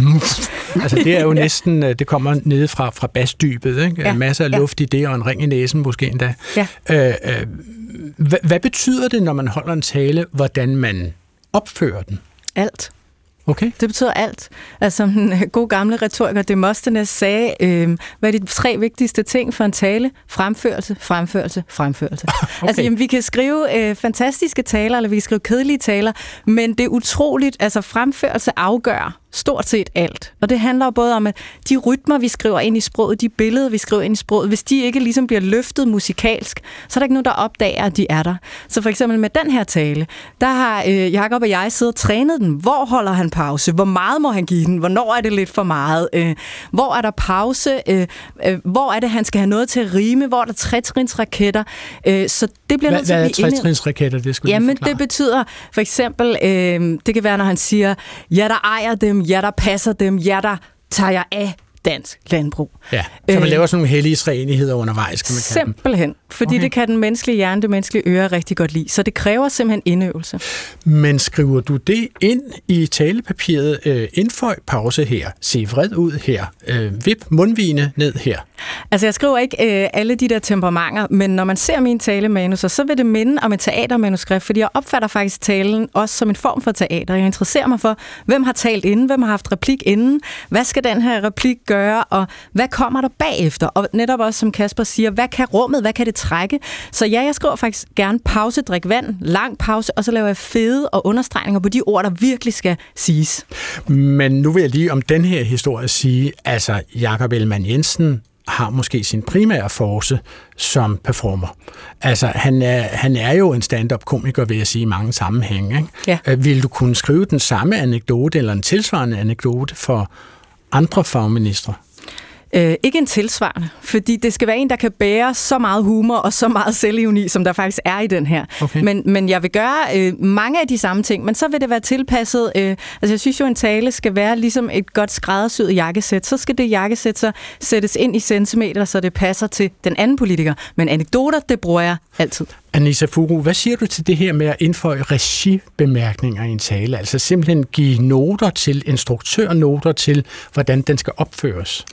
altså det er jo næsten, øh, det kommer nede fra, fra basdybet, ikke? Ja. Masser af Ja. luft i det, og en ring i næsen måske endda. Ja. Øh, øh, hvad, hvad betyder det, når man holder en tale, hvordan man opfører den? Alt. Okay? Det betyder alt. Altså, som den gode gamle retoriker Demosthenes sagde, øh, hvad er de tre vigtigste ting for en tale? Fremførelse, fremførelse, fremførelse. Okay. Altså, jamen, vi kan skrive øh, fantastiske taler, eller vi kan skrive kedelige taler, men det er utroligt, altså fremførelse afgør stort set alt. Og det handler jo både om, at de rytmer, vi skriver ind i sproget, de billeder, vi skriver ind i sproget, hvis de ikke ligesom bliver løftet musikalsk, så er der ikke nogen, der opdager, at de er der. Så for eksempel med den her tale, der har øh, Jakob og jeg siddet og trænet den. Hvor holder han pause? Hvor meget må han give den? Hvornår er det lidt for meget? Øh, hvor er der pause? Øh, øh, hvor er det, han skal have noget til at rime? Hvor er der tretrinsraketter? Øh, så det bliver Hvad, nødt til hvad at er blive inde- tretrinsraketter? Det skulle Jamen, det betyder for eksempel, øh, det kan være, når han siger, ja, der ejer dem, ja, der passer dem, ja, der tager jeg af dansk landbrug. Ja, så man Øh, laver sådan nogle hellige træenigheder undervejs, kan man kalde dem. Simpelthen, fordi Okay. okay. det kan den menneskelige hjerne, det menneskelige øre rigtig godt lide. Så det kræver simpelthen indøvelse. Men skriver du det ind i talepapiret, øh, indføj pause her, se vred ud her, øh, vip mundvine ned her? Altså, jeg skriver ikke øh, alle de der temperamenter, men når man ser mine talemanuser, så vil det minde om et teatermanuskript, fordi jeg opfatter faktisk talen også som en form for teater. Jeg interesserer mig for, hvem har talt inden, hvem har haft replik inden, hvad skal den her replik gøre, og hvad kommer der bagefter? Og netop også, som Kasper siger, hvad kan rummet, hvad kan det trække? Så ja, jeg skriver faktisk gerne pause, drik vand, lang pause, og så laver jeg fede og understregninger på de ord, der virkelig skal siges. Men nu vil jeg lige om den her historie sige, altså Jakob Ellemann-Jensen har måske sin primære force som performer. Altså, han er, han er jo en stand-up-komiker, vil jeg sige, i mange sammenhænge. Ikke? Ja. Øh, Vil du kunne skrive den samme anekdote, eller en tilsvarende anekdote for andre fagministre? Øh, ikke en tilsvarende, fordi det skal være en, der kan bære så meget humor og så meget selvironi, som der faktisk er i den her. Okay. Men, men jeg vil gøre øh, mange af de samme ting, men så vil det være tilpasset. Øh, altså jeg synes jo, en tale skal være ligesom et godt skræddersyet jakkesæt. Så skal det jakkesæt så sættes ind i centimeter, så det passer til den anden politiker. Men anekdoter, det bruger jeg altid. Anissa Furu, hvad siger du til det her med at indføje regibemærkninger i en tale? Altså simpelthen give noter til, instruktørnoter til, hvordan den skal opføres?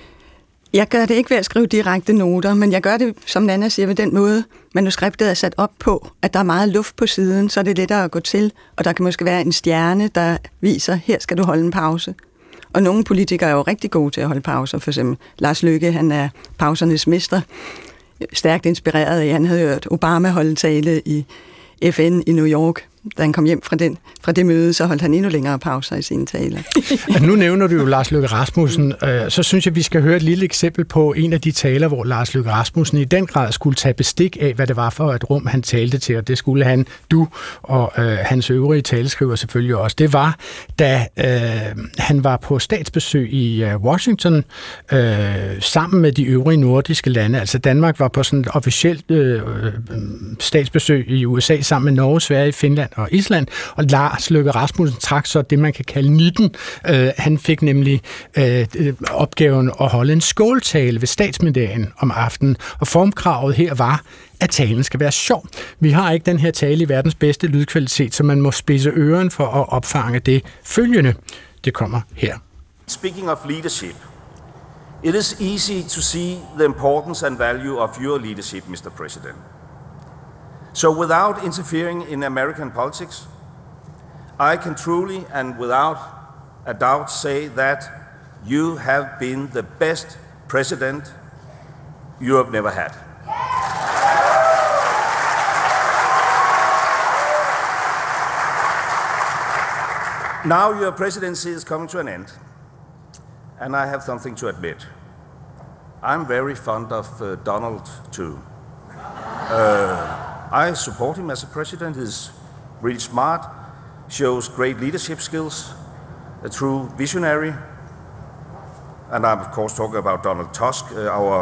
Jeg gør det ikke ved at skrive direkte noter, men jeg gør det, som Nanna siger, ved den måde, manuskriptet er sat op på, at der er meget luft på siden, så er det lettere at gå til, og der kan måske være en stjerne, der viser, her skal du holde en pause. Og nogle politikere er jo rigtig gode til at holde pauser, for eksempel Lars Løkke, han er pausernes mester, stærkt inspireret af, at han havde hørt Obama holde tale i F N i New York. Da han kom hjem fra, den, fra det møde, så holdt han endnu længere pauser i sine taler. Nu nævner du jo Lars Løkke Rasmussen, øh, så synes jeg, vi skal høre et lille eksempel på en af de taler, hvor Lars Løkke Rasmussen i den grad skulle tage bestik af, hvad det var for et rum, han talte til, og det skulle han, du og øh, hans øvrige taleskriver selvfølgelig også. Det var, da øh, han var på statsbesøg i øh, Washington øh, sammen med de øvrige nordiske lande. Altså Danmark var på sådan et officielt øh, statsbesøg i U S A sammen med Norge, Sverige, Finland og Island, og Lars Løkke Rasmussen trak så det, man kan kalde nitten. Øh, han fik nemlig øh, opgaven at holde en skåltale ved statsmiddagen om aftenen, og formkravet her var, at talen skal være sjov. Vi har ikke den her tale i verdens bedste lydkvalitet, så man må spidse øren for at opfange det følgende. Det kommer her. Speaking of leadership, it is easy to see the importance and value of your leadership, Mister President. So without interfering in American politics, I can truly and without a doubt say that you have been the best president you have never had. Now your presidency is coming to an end, and I have something to admit. I'm very fond of uh, Donald too. Uh, I support him as a president. He's really smart, shows great leadership skills, a true visionary. And I'm of course talking about Donald Tusk, uh, our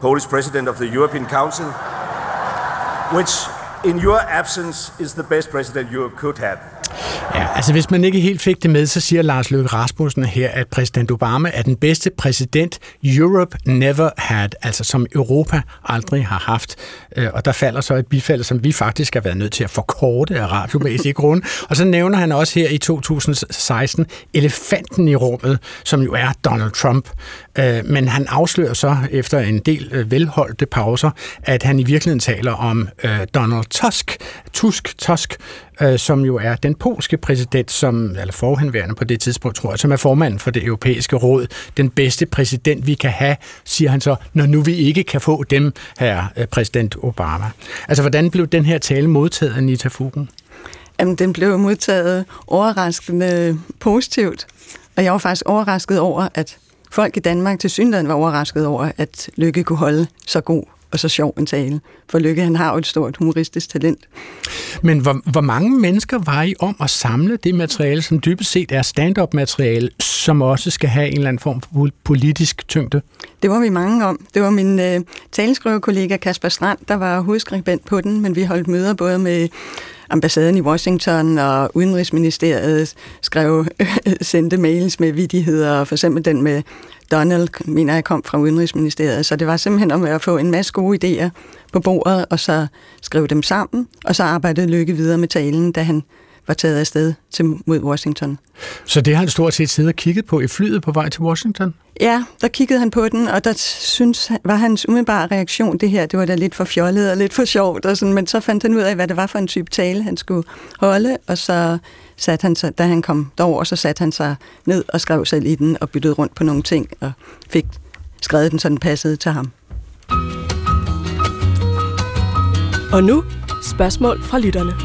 Polish President of the European Council, which in your absence is the best president Europe could have. Ja, altså hvis man ikke helt fik det med, så siger Lars Løkke Rasmussen her, at præsident Obama er den bedste præsident Europe never had, altså som Europa aldrig har haft. Og der falder så et bifald, som vi faktisk har været nødt til at forkorte af radiomæssige grunde. Og så nævner han også her i to tusind og seksten elefanten i rummet, som jo er Donald Trump. Men han afslører så efter en del velholdte pauser, at han i virkeligheden taler om Donald Tusk, Tusk, Tusk, som jo er den polske præsident, som, eller forhenværende på det tidspunkt, tror jeg, som er formanden for det europæiske råd. Den bedste præsident, vi kan have, siger han så, når nu vi ikke kan få dem her, præsident Obama. Altså, hvordan blev den her tale modtaget, Anita Fugen? Jamen, den blev modtaget overraskende positivt, og jeg var faktisk overrasket over, at folk i Danmark til synligheden var overrasket over, at Løkke kunne holde så god og så sjov en tale. For Løkke, han har jo et stort humoristisk talent. Men hvor, hvor mange mennesker var I om at samle det materiale, som dybest set er stand-up-materiale, som også skal have en eller anden form for politisk tyngde? Det var vi mange om. Det var min øh, taleskriverkollega Kasper Strand, der var hovedskribent på den, men vi holdt møder både med ambassaden i Washington og Udenrigsministeriet skrev, øh, sendte mails med vittigheder, for eksempel den med Donald, mener jeg, kom fra Udenrigsministeriet. Så det var simpelthen om at få en masse gode idéer på bordet, og så skrive dem sammen, og så arbejdede Løkke videre med talen, da han var taget afsted til, mod Washington. Så det har han stort set siddet og kigget på i flyet på vej til Washington? Ja, der kiggede han på den, og der synes, var hans umiddelbare reaktion, det her, det var da lidt for fjollet og lidt for sjovt, og sådan, men så fandt han ud af, hvad det var for en type tale, han skulle holde, og så satte han sig, da han kom derover, så satte han sig ned og skrev selv i den, og byttede rundt på nogle ting, og fik skrevet den, så den passede til ham. Og nu spørgsmål fra lytterne.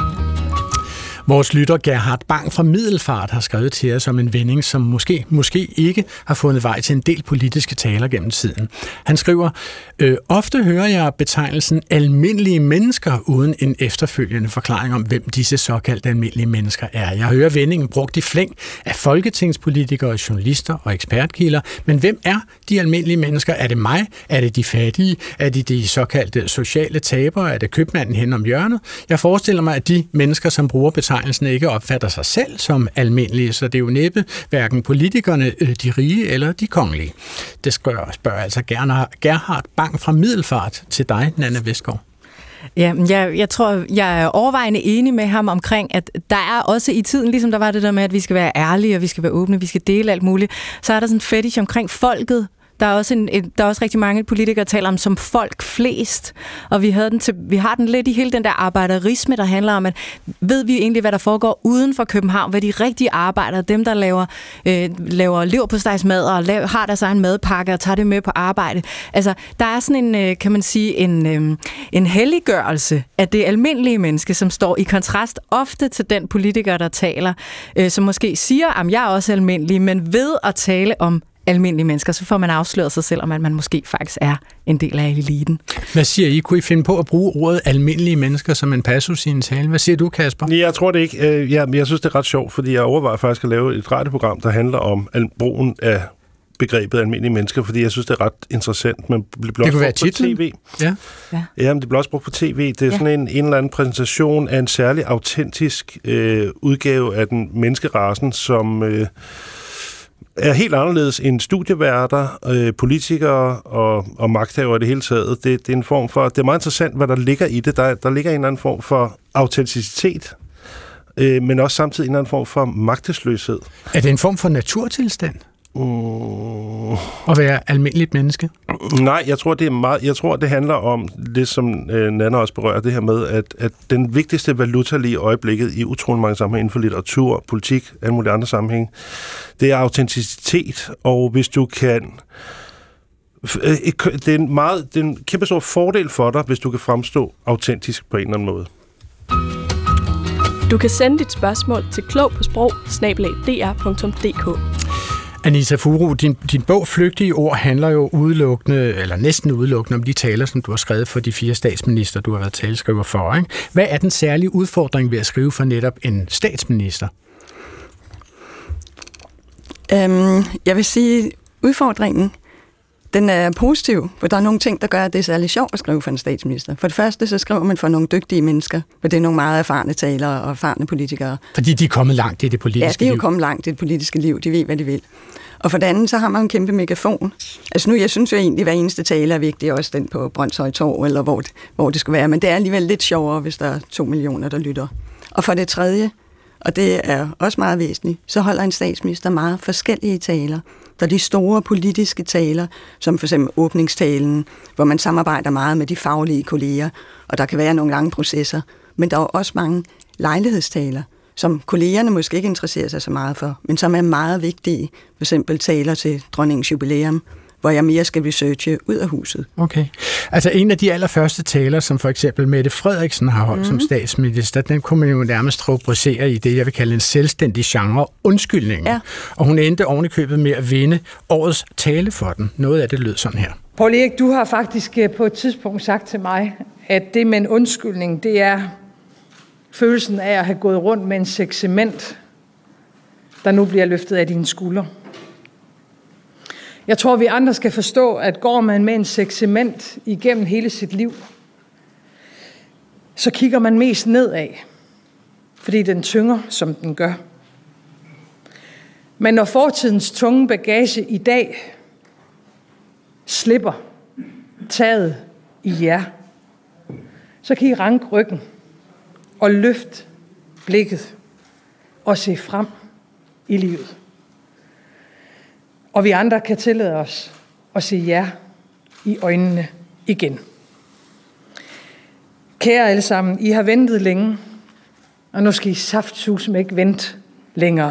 Vores lytter Gerhard Bang fra Middelfart har skrevet til os om en vending, som måske, måske ikke har fundet vej til en del politiske taler gennem tiden. Han skriver, øh, ofte hører jeg betegnelsen almindelige mennesker uden en efterfølgende forklaring om, hvem disse såkaldte almindelige mennesker er. Jeg hører vendingen brugt i flæng af folketingspolitikere, journalister og ekspertkilder, men hvem er de almindelige mennesker? Er det mig? Er det de fattige? Er det de såkaldte sociale tabere? Er det købmanden hen om hjørnet? Jeg forestiller mig, at de mennesker, som bruger betegnelsen, ikke opfatter sig selv som almindelige, så det er jo næppe hverken politikerne, de rige eller de kongelige. Det spørger, spørger altså Gerhard Bang fra Middelfart til dig, Nanna Vestgaard. Ja, jeg, jeg tror, jeg er overvejende enig med ham omkring, at der er også i tiden, ligesom der var det der med, at vi skal være ærlige, og vi skal være åbne, vi skal dele alt muligt, så er der sådan en fetish omkring folket. Der er, også en, der er også rigtig mange politikere, der taler om som folk flest, og vi, havde den til, vi har den lidt i hele den der arbejderisme, der handler om, at ved vi egentlig, hvad der foregår uden for København, hvad de rigtige arbejdere, dem der laver, øh, laver leverpostejsmad og laver, har deres egen madpakke og tager det med på arbejde. Altså, der er sådan en, kan man sige, en, øh, en helliggørelse af det almindelige menneske, som står i kontrast ofte til den politiker, der taler, øh, som måske siger, at jeg er også almindelig, men ved at tale om almindelige mennesker, så får man afsløret sig selv, om at man måske faktisk er en del af eliten. Hvad siger I? Kunne I finde på at bruge ordet almindelige mennesker som en passus i en tale? Hvad siger du, Kasper? Jeg tror det ikke. Jeg, jeg synes, det er ret sjovt, fordi jeg overvejer faktisk at lave et radioprogram, der handler om brugen af begrebet almindelige mennesker, fordi jeg synes, det er ret interessant. Men det bliver også brugt på tv. Ja. Ja. Ja, men det bliver også brugt på tv. Det er ja. sådan en, en eller anden præsentation af en særlig autentisk øh, udgave af den menneskerasen, som øh, er helt anderledes end studieværter, øh, politikere og, og magthavere i det hele taget. Det, det er en form for, det er meget interessant, hvad der ligger i det. Der, der ligger en eller anden form for autenticitet, øh, men også samtidig en eller anden form for magtesløshed. Er det en form for naturtilstand? Mm. At være almindeligt menneske? Nej, jeg tror, det er meget, jeg tror, det handler om det, som øh, Nanna også berører, det her med, at, at den vigtigste valuta lige i øjeblikket i utrolig mange sammenhæng inden for litteratur, politik, alle mulige andre sammenhæng, det er autenticitet, og hvis du kan det er en meget, det er en kæmpe stor fordel for dig, hvis du kan fremstå autentisk på en eller anden måde. Du kan sende dit spørgsmål til klog på sprog snabel-a d r punktum d k. Anita Furu, din, din bog Flygtige ord handler jo udelukkende, eller næsten udelukkende, om de taler, som du har skrevet for de fire statsminister, du har været taleskriver for. Ikke? Hvad er den særlige udfordring ved at skrive for netop en statsminister? Um, jeg vil sige, udfordringen Den er positiv, for der er nogle ting, der gør, at det er særlig sjovt at skrive for en statsminister. For det første, så skriver man for nogle dygtige mennesker, for det er nogle meget erfarne talere og erfarne politikere. Fordi de er kommet langt i det politiske liv. Ja, de er jo kommet langt i det politiske liv. De ved, hvad de vil. Og for det andet, så har man en kæmpe megafon. Altså nu, jeg synes jo egentlig, at hver eneste tale er vigtig, også den på Brøndshøj Torv, eller hvor det, hvor det skal være. Men det er alligevel lidt sjovere, hvis der er to millioner, der lytter. Og for det tredje, og det er også meget væsentligt, så holder en statsminister meget forskellige taler. Der er de store politiske taler, som for eksempel åbningstalen, hvor man samarbejder meget med de faglige kolleger, og der kan være nogle lange processer. Men der er også mange lejlighedstaler, som kollegerne måske ikke interesserer sig så meget for, men som er meget vigtige. For eksempel taler til dronningens jubilæum, hvor jeg mere skal researche ud af huset. Okay. Altså en af de allerførste taler, som for eksempel Mette Frederiksen har holdt mm. som statsminister, den kunne man jo nærmest rubricere i det, jeg vil kalde en selvstændig genre, undskyldningen. Ja. Og hun endte ovenikøbet med at vinde årets tale for den. Noget af det lød sådan her. Poul Erik, du har faktisk på et tidspunkt sagt til mig, at det med en undskyldning, det er følelsen af at have gået rundt med en sæk cement, der nu bliver løftet af dine skuldre. Jeg tror, vi andre skal forstå, at går man med en sæk cement igennem hele sit liv, så kigger man mest nedad, fordi den tynger, som den gør. Men når fortidens tunge bagage i dag slipper taget i jer, så kan I ranke ryggen og løfte blikket og se frem i livet. Og vi andre kan tillade os at se jer i øjnene igen. Kære alle sammen, I har ventet længe, og nu skal I saftsuseme ikke vente længere.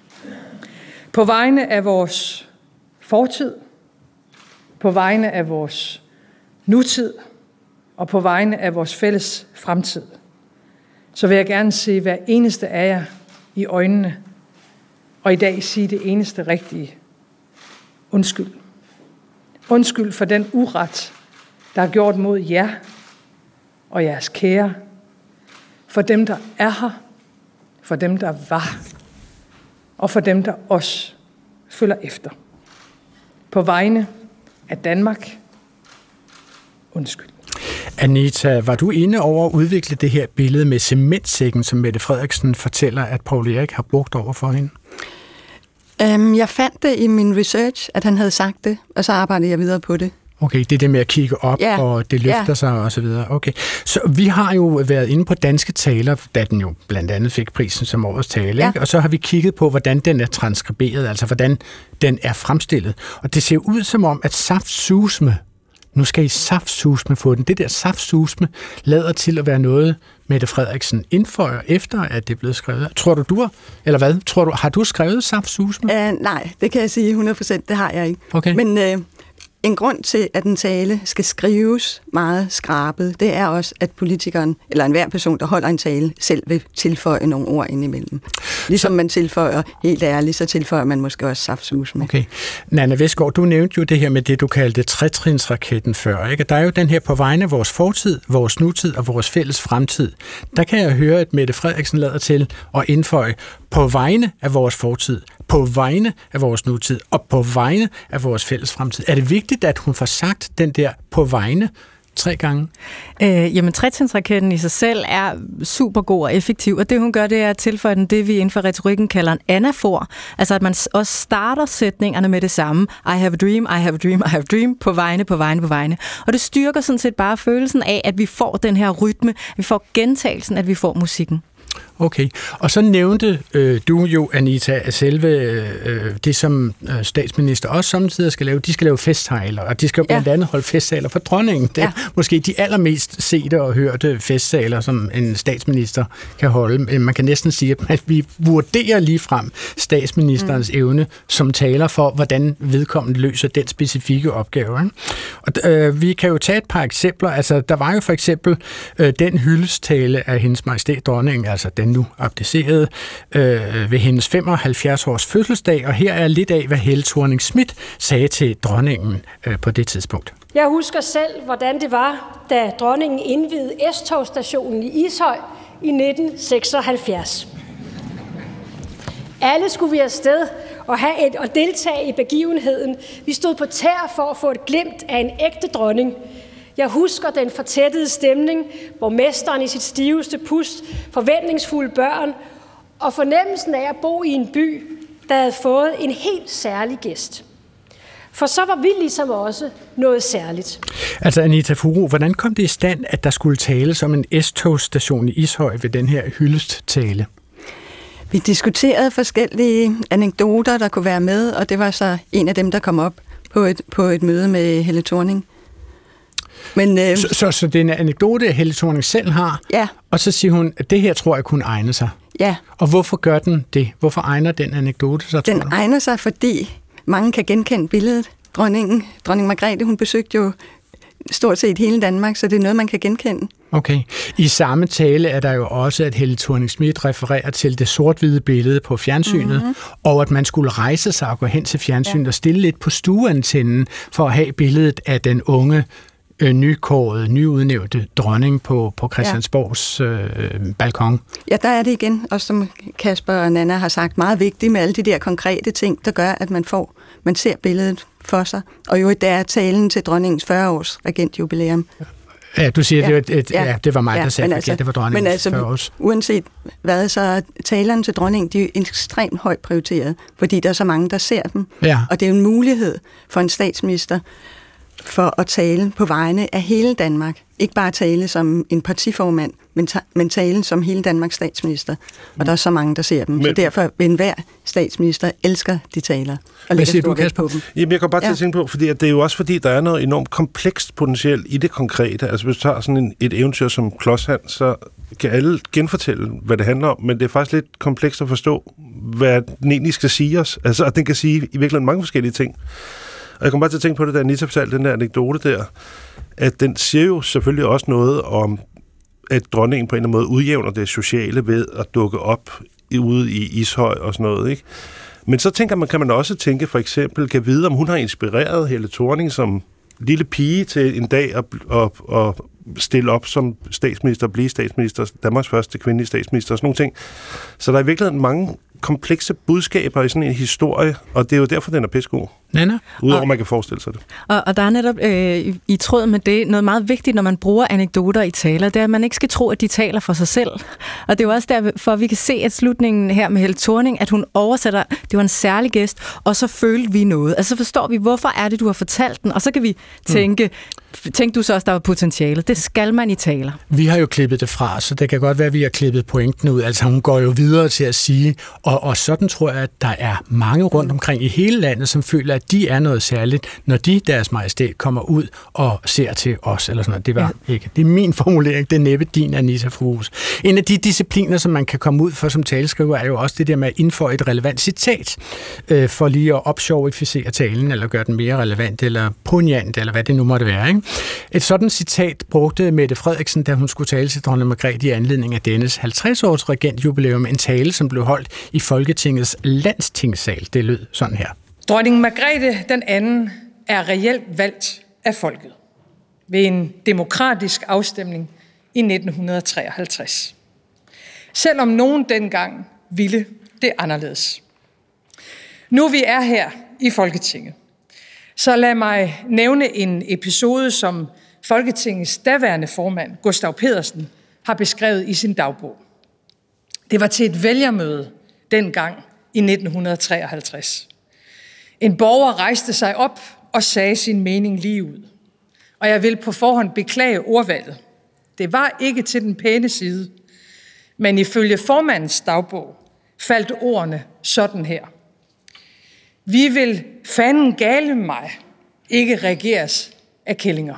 På vegne af vores fortid, på vegne af vores nutid og på vegne af vores fælles fremtid, så vil jeg gerne se hver eneste af jer i øjnene, og i dag sige det eneste rigtige. Undskyld. Undskyld for den uret, der er gjort mod jer og jeres kære, for dem, der er her, for dem, der var, og for dem, der også følger efter. På vegne af Danmark, undskyld. Anita, var du inde over at udvikle det her billede med cementsækken, som Mette Frederiksen fortæller, at Poul Erik har brugt over for hende? Um, jeg fandt det i min research, at han havde sagt det, og så arbejdede jeg videre på det. Okay, det er det med at kigge op, ja. Og det løfter ja. sig og så videre. Okay. Så vi har jo været inde på Danske Taler, da den jo blandt andet fik prisen som årets tale, ja. Ikke? Og så har vi kigget på, hvordan den er transkriberet, altså hvordan den er fremstillet. Og det ser ud som om, at saftsusme, nu skal I saftsusme få den. Det der saftsusme lader til at være noget, Mette Frederiksen indføjer efter, at det er blevet skrevet. Tror du, du har, eller hvad? Tror du, har du skrevet saftsusme? Uh, nej, det kan jeg sige hundrede procent, det har jeg ikke. Okay. Men uh, en grund til, at en tale skal skrives meget skrabet, det er også, at politikeren, eller enhver person, der holder en tale, selv vil tilføje nogle ord indimellem. Ligesom så man tilføjer, helt ærligt, så tilføjer man måske også saftsusme. Okay. Nanna Vestgaard, du nævnte jo det her med det, du kaldte tretrinsraketten før, ikke? Der er jo den her på vegne af vores fortid, vores nutid og vores fælles fremtid. Der kan jeg høre, at Mette Frederiksen lader til at indføje på vegne af vores fortid, på vegne af vores nutid og på vegne af vores fælles fremtid. Er det vigtigt, at hun får sagt den der på vegne tre gange? Øh, jamen, tretrinsraketten i sig selv er super god og effektiv, og det hun gør, det er at tilføje den det, vi inden for retorikken kalder en anafor. Altså, at man også starter sætningerne med det samme. I have a dream, I have a dream, I have a dream, på vegne, på vegne, på vegne. Og det styrker sådan set bare følelsen af, at vi får den her rytme, vi får gentagelsen, at vi får musikken. Okay, og så nævnte øh, du jo, Anita, at selve øh, det, som øh, statsminister også samtidig skal lave, de skal lave festtaler, og de skal jo blandt andet holde festtaler for dronningen. Det er ja. måske de allermest sete og hørte festtaler, som en statsminister kan holde. Man kan næsten sige, at vi vurderer lige frem statsministerens mm. evne som taler for, hvordan vedkommende løser den specifikke opgave. Ikke? Og øh, vi kan jo tage et par eksempler. Altså, der var jo for eksempel øh, den hyldestale af hendes majestæt dronningen, altså den nu abdicerede, øh, ved hendes femoghalvfjerds års fødselsdag, og her er lidt af, hvad Helle Thorning-Schmidt sagde til dronningen øh, på det tidspunkt. Jeg husker selv, hvordan det var, da dronningen indviede S-togstationen i Ishøj i nitten seksoghalvfjerds. Alle skulle vi afsted at, have et, at deltage i begivenheden. Vi stod på tær for at få et glimt af en ægte dronning. Jeg husker den fortættede stemning, borgmesteren i sit stiveste pust, forventningsfulde børn og fornemmelsen af at bo i en by, der havde fået en helt særlig gæst. For så var vi ligesom også noget særligt. Altså Anita Furu, hvordan kom det i stand, at der skulle tales om en S-togsstation i Ishøj ved den her hyldesttale? Vi diskuterede forskellige anekdoter, der kunne være med, og det var så en af dem, der kom op på et, på et møde med Helle Thorning. Men, øh, så, så, så det er en anekdote, Helle Thorning selv har, ja. Og så siger hun, at det her tror jeg kunne egne sig. Ja. Og hvorfor gør den det? Hvorfor egner den anekdote sig? Den egner sig, fordi mange kan genkende billedet. Dronningen, dronning Margrethe, hun besøgte jo stort set hele Danmark, så det er noget, man kan genkende. Okay. I samme tale er der jo også, at Helle Thorning-Schmidt refererer til det sort-hvide billede på fjernsynet, mm-hmm. og at man skulle rejse sig og gå hen til fjernsynet ja. og stille lidt på stueantennen for at have billedet af den unge, øh, nykårede, nyudnævnte dronning på, på Christiansborgs øh, balkon. Ja, der er det igen, også som Kasper og Nanna har sagt, meget vigtigt med alle de der konkrete ting, der gør, at man får, man ser billedet for sig. Og jo, der er talen til dronningens fyrre-års regentjubilæum. Ja, du siger, ja, det, et, ja, ja, det var mig, der ja, sagde, altså, ja, det var dronningens men altså, fyrre års. Uanset hvad, så talerne til dronningen, de er ekstremt højt prioriteret, fordi der er så mange, der ser dem. Ja. Og det er en mulighed for en statsminister for at tale på vegne af hele Danmark. Ikke bare tale som en partiformand, men, ta- men tale som hele Danmarks statsminister. Og der er så mange, der ser dem. Men, så derfor vil enhver statsminister elsker de taler. Og hvad siger du, Kasper? På dem. Jamen, jeg kan bare til ja. at tænke på, fordi at det er jo også fordi, der er noget enormt komplekst potentielt i det konkrete. Altså hvis du tager sådan en, et eventyr som Klodshans, så kan alle genfortælle, hvad det handler om, men det er faktisk lidt komplekst at forstå, hvad den egentlig skal sige os. Altså, og den kan sige i virkeligheden mange forskellige ting. Og jeg kom bare til at tænke på det, da Anita fortalte den der anekdote der, at den siger jo selvfølgelig også noget om, at dronningen på en eller anden måde udjævner det sociale ved at dukke op ude i Ishøj og sådan noget, ikke? Men så tænker man, kan man også tænke, for eksempel, kan vide, om hun har inspireret Helle Thorning som lille pige til en dag at, at, at stille op som statsminister, blive statsminister, Danmarks første kvindelige statsminister og sådan nogle ting. Så der er i virkeligheden mange komplekse budskaber i sådan en historie, og det er jo derfor, den er pissegod. Nanna? Udover, at man kan forestille sig det. Og, og der er netop øh, i tråd med det noget meget vigtigt, når man bruger anekdoter i taler, det er, at man ikke skal tro, at de taler for sig selv. Og det er jo også derfor, at vi kan se, at slutningen her med Helle Thorning, at hun oversætter, det var en særlig gæst, og så følte vi noget. Altså så forstår vi, hvorfor er det, du har fortalt den, og så kan vi tænke, mm. tænk du så også, der var potentiale. Det skal man i taler. Vi har jo klippet det fra, så det kan godt være, at vi har klippet pointen ud. Altså hun går jo videre til at sige, og, og sådan tror jeg, at der er mange rundt omkring i hele landet, som føler, at de er noget særligt, når de, deres majestæt, kommer ud og ser til os, eller sådan noget. Det var ja. ikke. Det er min formulering, det er næppe din, Anita Frues. En af de discipliner, som man kan komme ud for som taleskriver, er jo også det der med at indføje et relevant citat, øh, for lige at opsjorificere talen, eller gøre den mere relevant, eller poignant, eller hvad det nu måtte være, ikke? Et sådan citat brugte Mette Frederiksen, da hun skulle tale til dronning Margrethe i anledning af dennes halvtreds-års regentjubilæum, en tale, som blev holdt i Folketingets landstingssal. Det lød sådan her. Dronning Margrethe den anden er reelt valgt af folket ved en demokratisk afstemning i nitten treoghalvtreds. Selvom nogen dengang ville det anderledes. Nu vi er her i Folketinget, så lad mig nævne en episode, som Folketingets daværende formand, Gustav Pedersen, har beskrevet i sin dagbog. Det var til et vælgermøde dengang i nitten treoghalvtreds. En borger rejste sig op og sagde sin mening lige ud. Og jeg vil på forhånd beklage ordvalget. Det var ikke til den pæne side, men ifølge formandens dagbog faldt ordene sådan her. Vi vil fanden gale mig ikke regeres af kællinger.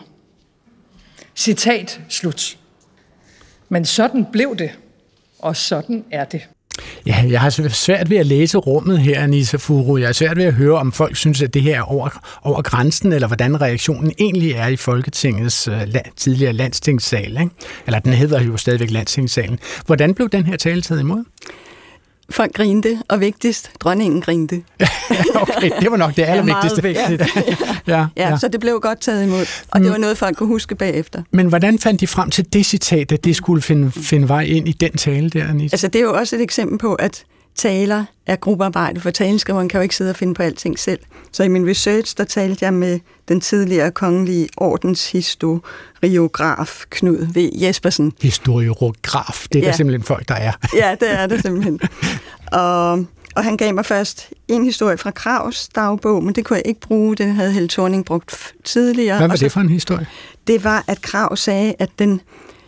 Citat slut. Men sådan blev det, og sådan er det. Ja, jeg har svært ved at læse rummet her, Anita Furu. Jeg har svært ved at høre, om folk synes, at det her er over, over grænsen, eller hvordan reaktionen egentlig er i Folketingets uh, tidligere landstingssal, ikke? Eller den hedder jo stadigvæk landstingssalen. Hvordan blev den her tale taget imod? Folk grinte, og vigtigst, dronningen grinte. Okay, det var nok det allervigtigste. Ja, ja, ja, ja, ja, så det blev godt taget imod, og det var noget, folk kunne huske bagefter. Men hvordan fandt de frem til det citat, at det skulle finde, finde vej ind i den tale der, Anita? Altså, det er jo også et eksempel på, at taler er gruppearbejde, for taleskriveren kan jo ikke sidde og finde på alting selv. Så i min research, der talte jeg med den tidligere kongelige ordenshistoriograf Knud V. Jespersen. Historiograf, det er ja. Der simpelthen folk, der er. Ja, det er det simpelthen. Og, og han gav mig først en historie fra Krags dagbog, men det kunne jeg ikke bruge, den havde Helle Thorning brugt tidligere. Hvad var så, det for en historie? Det var, at Krag sagde, at den,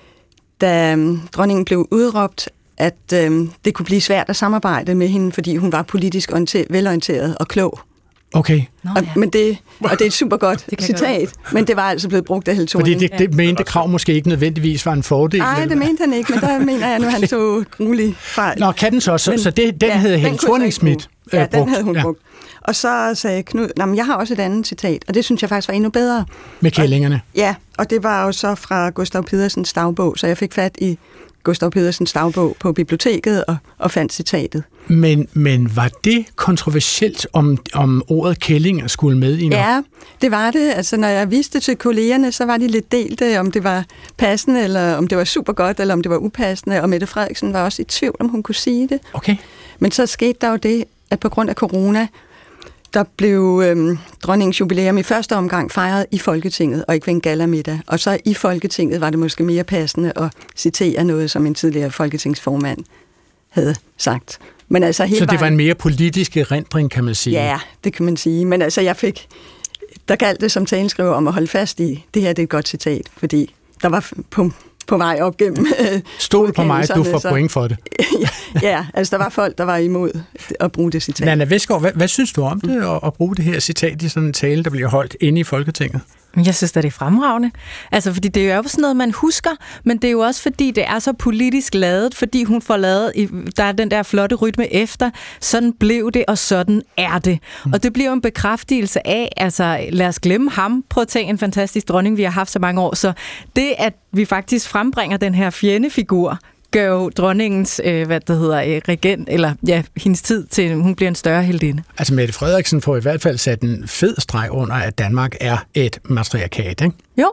da um, dronningen blev udråbt, at øhm, det kunne blive svært at samarbejde med hende, fordi hun var politisk orienter- velorienteret og klog. Okay. Nå, ja. og, men det, og det er et super godt citat, men det var altså blevet brugt af Helle Thorning. Fordi det, det mente Krag måske ikke nødvendigvis var en fordel? Nej, det mente han ikke, men der mener jeg nu, han tog gruelig fejl. Nå, kan den så? Så, men, så det, den ja, havde Helle Thorning-Schmidt brugt? Ja, den havde hun ja. brugt. Og så sagde Knud, nej, men jeg har også et andet citat, og det synes jeg faktisk var endnu bedre. Med kællingerne? Og, ja, og det var jo så fra Gustav Pedersens dagbog, så jeg fik fat i Gustav Pedersens dagbog på biblioteket og, og fandt citatet. Men, men var det kontroversielt, om, om ordet kællinger skulle med i noget? Ja, det var det. Altså, når jeg viste det til kollegerne, så var de lidt delte, om det var passende, eller om det var super godt, eller om det var upassende. Og Mette Frederiksen var også i tvivl, om hun kunne sige det. Okay. Men så skete der jo det, at på grund af corona, der blev øhm, dronningens jubilæum i første omgang fejret i Folketinget, og ikke ved en gallamiddag. Og så i Folketinget var det måske mere passende at citere noget, som en tidligere folketingsformand havde sagt. Men altså, så det var en mere politisk erindring, kan man sige? Ja, det kan man sige. Men altså, jeg fik, der galt det som taleskriver om at holde fast i, det her det er et godt citat, fordi der var på, på vej op gennem... Stol på mig, du får point for det. ja, ja, altså der var folk, der var imod at bruge det citat. Nanna Westgaard, hvad, hvad synes du om det, at, at bruge det her citat i sådan en tale, der bliver holdt inde i Folketinget? Jeg synes, at det er fremragende. Altså, fordi det er jo sådan noget, man husker, men det er jo også, fordi det er så politisk ladet, fordi hun får lavet, der er den der flotte rytme efter, sådan blev det, og sådan er det. Mm. Og det bliver jo en bekræftelse af, altså, lad os glemme ham. Prøv at tænke en fantastisk dronning, vi har haft så mange år. Så det, at vi faktisk frembringer den her fjendefigur, gør jo dronningens, øh, hvad det hedder, øh, regent, eller ja, hendes tid til, hun bliver en større heldinde. Altså Mette Frederiksen får i hvert fald sat en fed streg under, at Danmark er et matriarkat, ikke? Jo.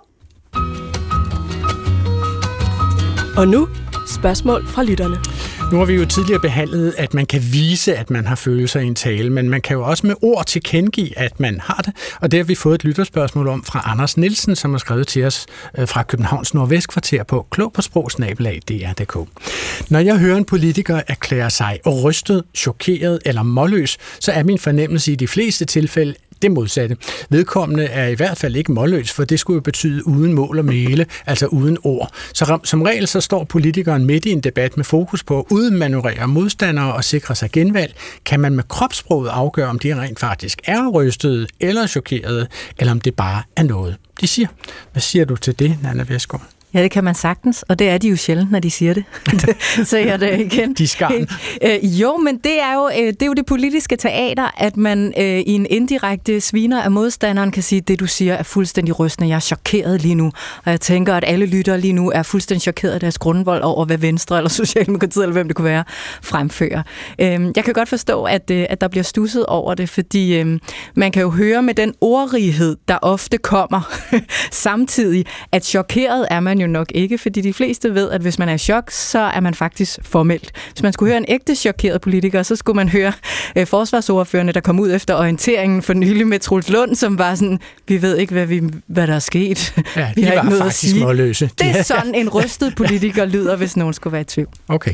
Og nu spørgsmål fra lytterne. Nu har vi jo tidligere behandlet, at man kan vise, at man har følelser i en tale, men man kan jo også med ord tilkendegive, at man har det. Og det har vi fået et lytterspørgsmål om fra Anders Nielsen, som har skrevet til os fra Københavns Nordvestkvarter på klog på sprog snabel-a d r punktum d k. Når jeg hører en politiker erklære sig rystet, chokeret eller målløs, så er min fornemmelse i de fleste tilfælde det modsatte. Vedkommende er i hvert fald ikke målløs, for det skulle jo betyde uden mål og mæle, altså uden ord. Så som regel så står politikeren midt i en debat med fokus på at udmanøvrere modstandere og sikre sig genvalg. Kan man med kropssproget afgøre, om de rent faktisk er rystede eller chokerede, eller om det bare er noget, de siger. Hvad siger du til det, Nanna Westgaard? Ja, det kan man sagtens, og det er de jo sjældent, når de siger det. Så jeg det igen. De skarn. Øh, jo, men det er jo, øh, det er jo det politiske teater, at man øh, i en indirekte sviner af modstanderen kan sige, at det du siger er fuldstændig rystende. Jeg er chokeret lige nu, og jeg tænker, at alle lyttere lige nu er fuldstændig chokeret af deres grundvold over, hvad Venstre eller Socialdemokratiet, eller hvem det kunne være, fremfører. Øh, jeg kan godt forstå, at, øh, at der bliver stusset over det, fordi øh, man kan jo høre med den ordrighed, der ofte kommer samtidig, at chokeret er man jo nok ikke, fordi de fleste ved, at hvis man er i chok, så er man faktisk formelt. Hvis man skulle høre en ægte chokeret politiker, så skulle man høre øh, forsvarsordførerne, der kom ud efter orienteringen for nylig med Troels Lund, som var sådan, vi ved ikke, hvad, vi, hvad der er sket. Ja, vi de har var ikke noget faktisk at sige. målløse. Det er sådan en rystet politiker lyder, hvis nogen skulle være i tvivl. Okay.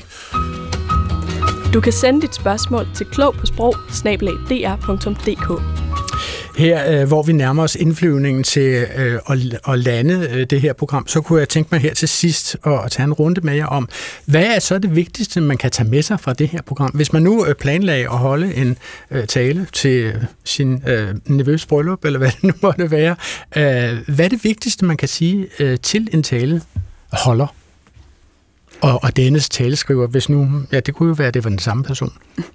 Du kan sende dit spørgsmål til klog på sprog snabel-a d r punktum d k. Her, øh, hvor vi nærmer os indflyvningen til øh, at, at lande øh, det her program, så kunne jeg tænke mig her til sidst at tage en runde med jer om, hvad er så det vigtigste, man kan tage med sig fra det her program? Hvis man nu øh, planlagde at holde en øh, tale til øh, sin øh, nevøs bryllup, eller hvad det nu måtte være, øh, hvad er det vigtigste, man kan sige øh, til en tale holder? Og, og dennes taleskriver, hvis nu, ja, det kunne jo være, at det var den samme person.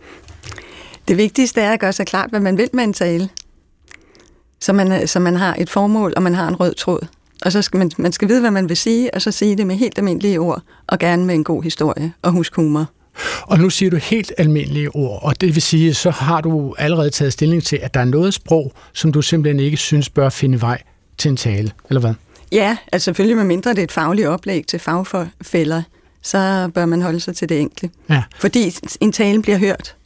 Det vigtigste er at gøre sig klart, hvad man vil med en tale. Så man, så man har et formål, og man har en rød tråd. Og så skal man, man skal vide, hvad man vil sige, og så sige det med helt almindelige ord, og gerne med en god historie, og husk humor. Og nu siger du helt almindelige ord, og det vil sige, så har du allerede taget stilling til, at der er noget sprog, som du simpelthen ikke synes bør finde vej til en tale, eller hvad? Ja, altså selvfølgelig med mindre det er et fagligt oplæg til fagfælder, så bør man holde sig til det enkle. Ja. Fordi en tale bliver hørt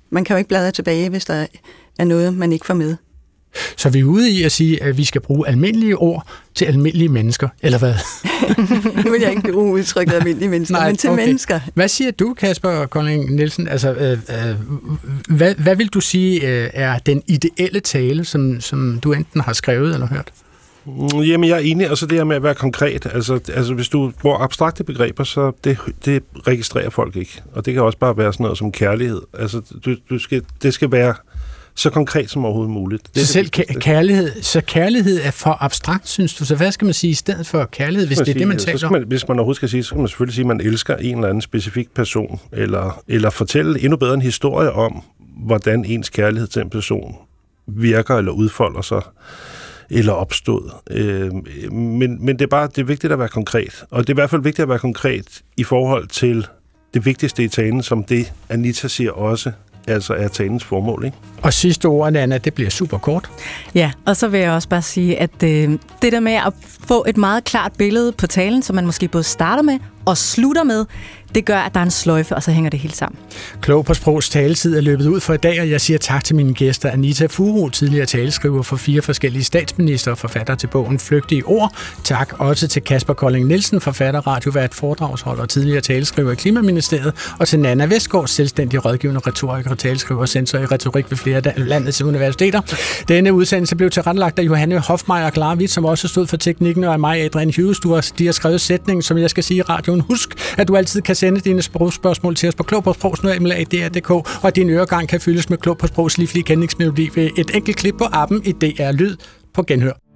man kan jo ikke bladre tilbage, hvis der er noget, man ikke får med. Så vi er ude i at sige, at vi skal bruge almindelige ord til almindelige mennesker, eller hvad? Nu vil jeg ikke bruge udtrykket almindelige mennesker, Nej, men til okay. mennesker. Hvad siger du, Kasper Kolding Nielsen? Altså, øh, øh, hvad, hvad vil du sige øh, er den ideelle tale, som, som du enten har skrevet eller hørt? Jamen, jeg er enig, altså det her med at være konkret. Altså, altså hvis du bruger abstrakte begreber, så det, det registrerer folk ikke. Og det kan også bare være sådan noget som kærlighed. Altså, du, du skal, det skal være så konkret som overhovedet muligt. Det så selv kæ- kærlighed, så kærlighed er for abstrakt, synes du? Så hvad skal man sige i stedet for kærlighed, hvis det er sige, det, man taler om? Man, hvis man overhovedet skal sige, så kan man selvfølgelig sige, at man elsker en eller anden specifik person, eller, eller fortælle endnu bedre en historie om, hvordan ens kærlighed til en person virker eller udfolder sig, eller opstået. Øh, men, men det er bare det er vigtigt at være konkret. Og det er i hvert fald vigtigt at være konkret i forhold til det vigtigste i talen, som det Anita siger også, altså er talens formål, ikke? Og sidste ord, Anna, det bliver super kort. Ja, og så vil jeg også bare sige, at øh, det der med at få et meget klart billede på talen, som man måske både starter med og slutter med, det gør, at der er en sløjfe, og så hænger det helt sammen. Klog på Sprogs taletid er løbet ud for i dag, og jeg siger tak til mine gæster. Anita Furu, tidligere taleskriver for fire forskellige statsminister og forfatter til bogen Flygtige ord. Tak også til Kasper Kolding Nielsen, forfatter, radiovært, foredragsholder og tidligere taleskriver i Klimaministeriet, og til Nanna Vestgaard, selvstændig rådgivende retoriker og taleskriver og censor i retorik ved flere af landets universiteter. Denne udsendelse blev tilrettelagt af Johanne Hofmeier og Clara Witt, som også stod for teknikken, og af mig, Adrian Hughes. Du har, de har skrevet sætningen, som jeg skal sige i radioen. Husk, at du altid kan sende dine sprogspørgsmål til os på klog på sprog snabel-a D R punktum d k, og at din øregang kan fyldes med Klog på Sprogs livlige kendingsmelodi ved et enkelt klip på appen i D R Lyd. På genhør.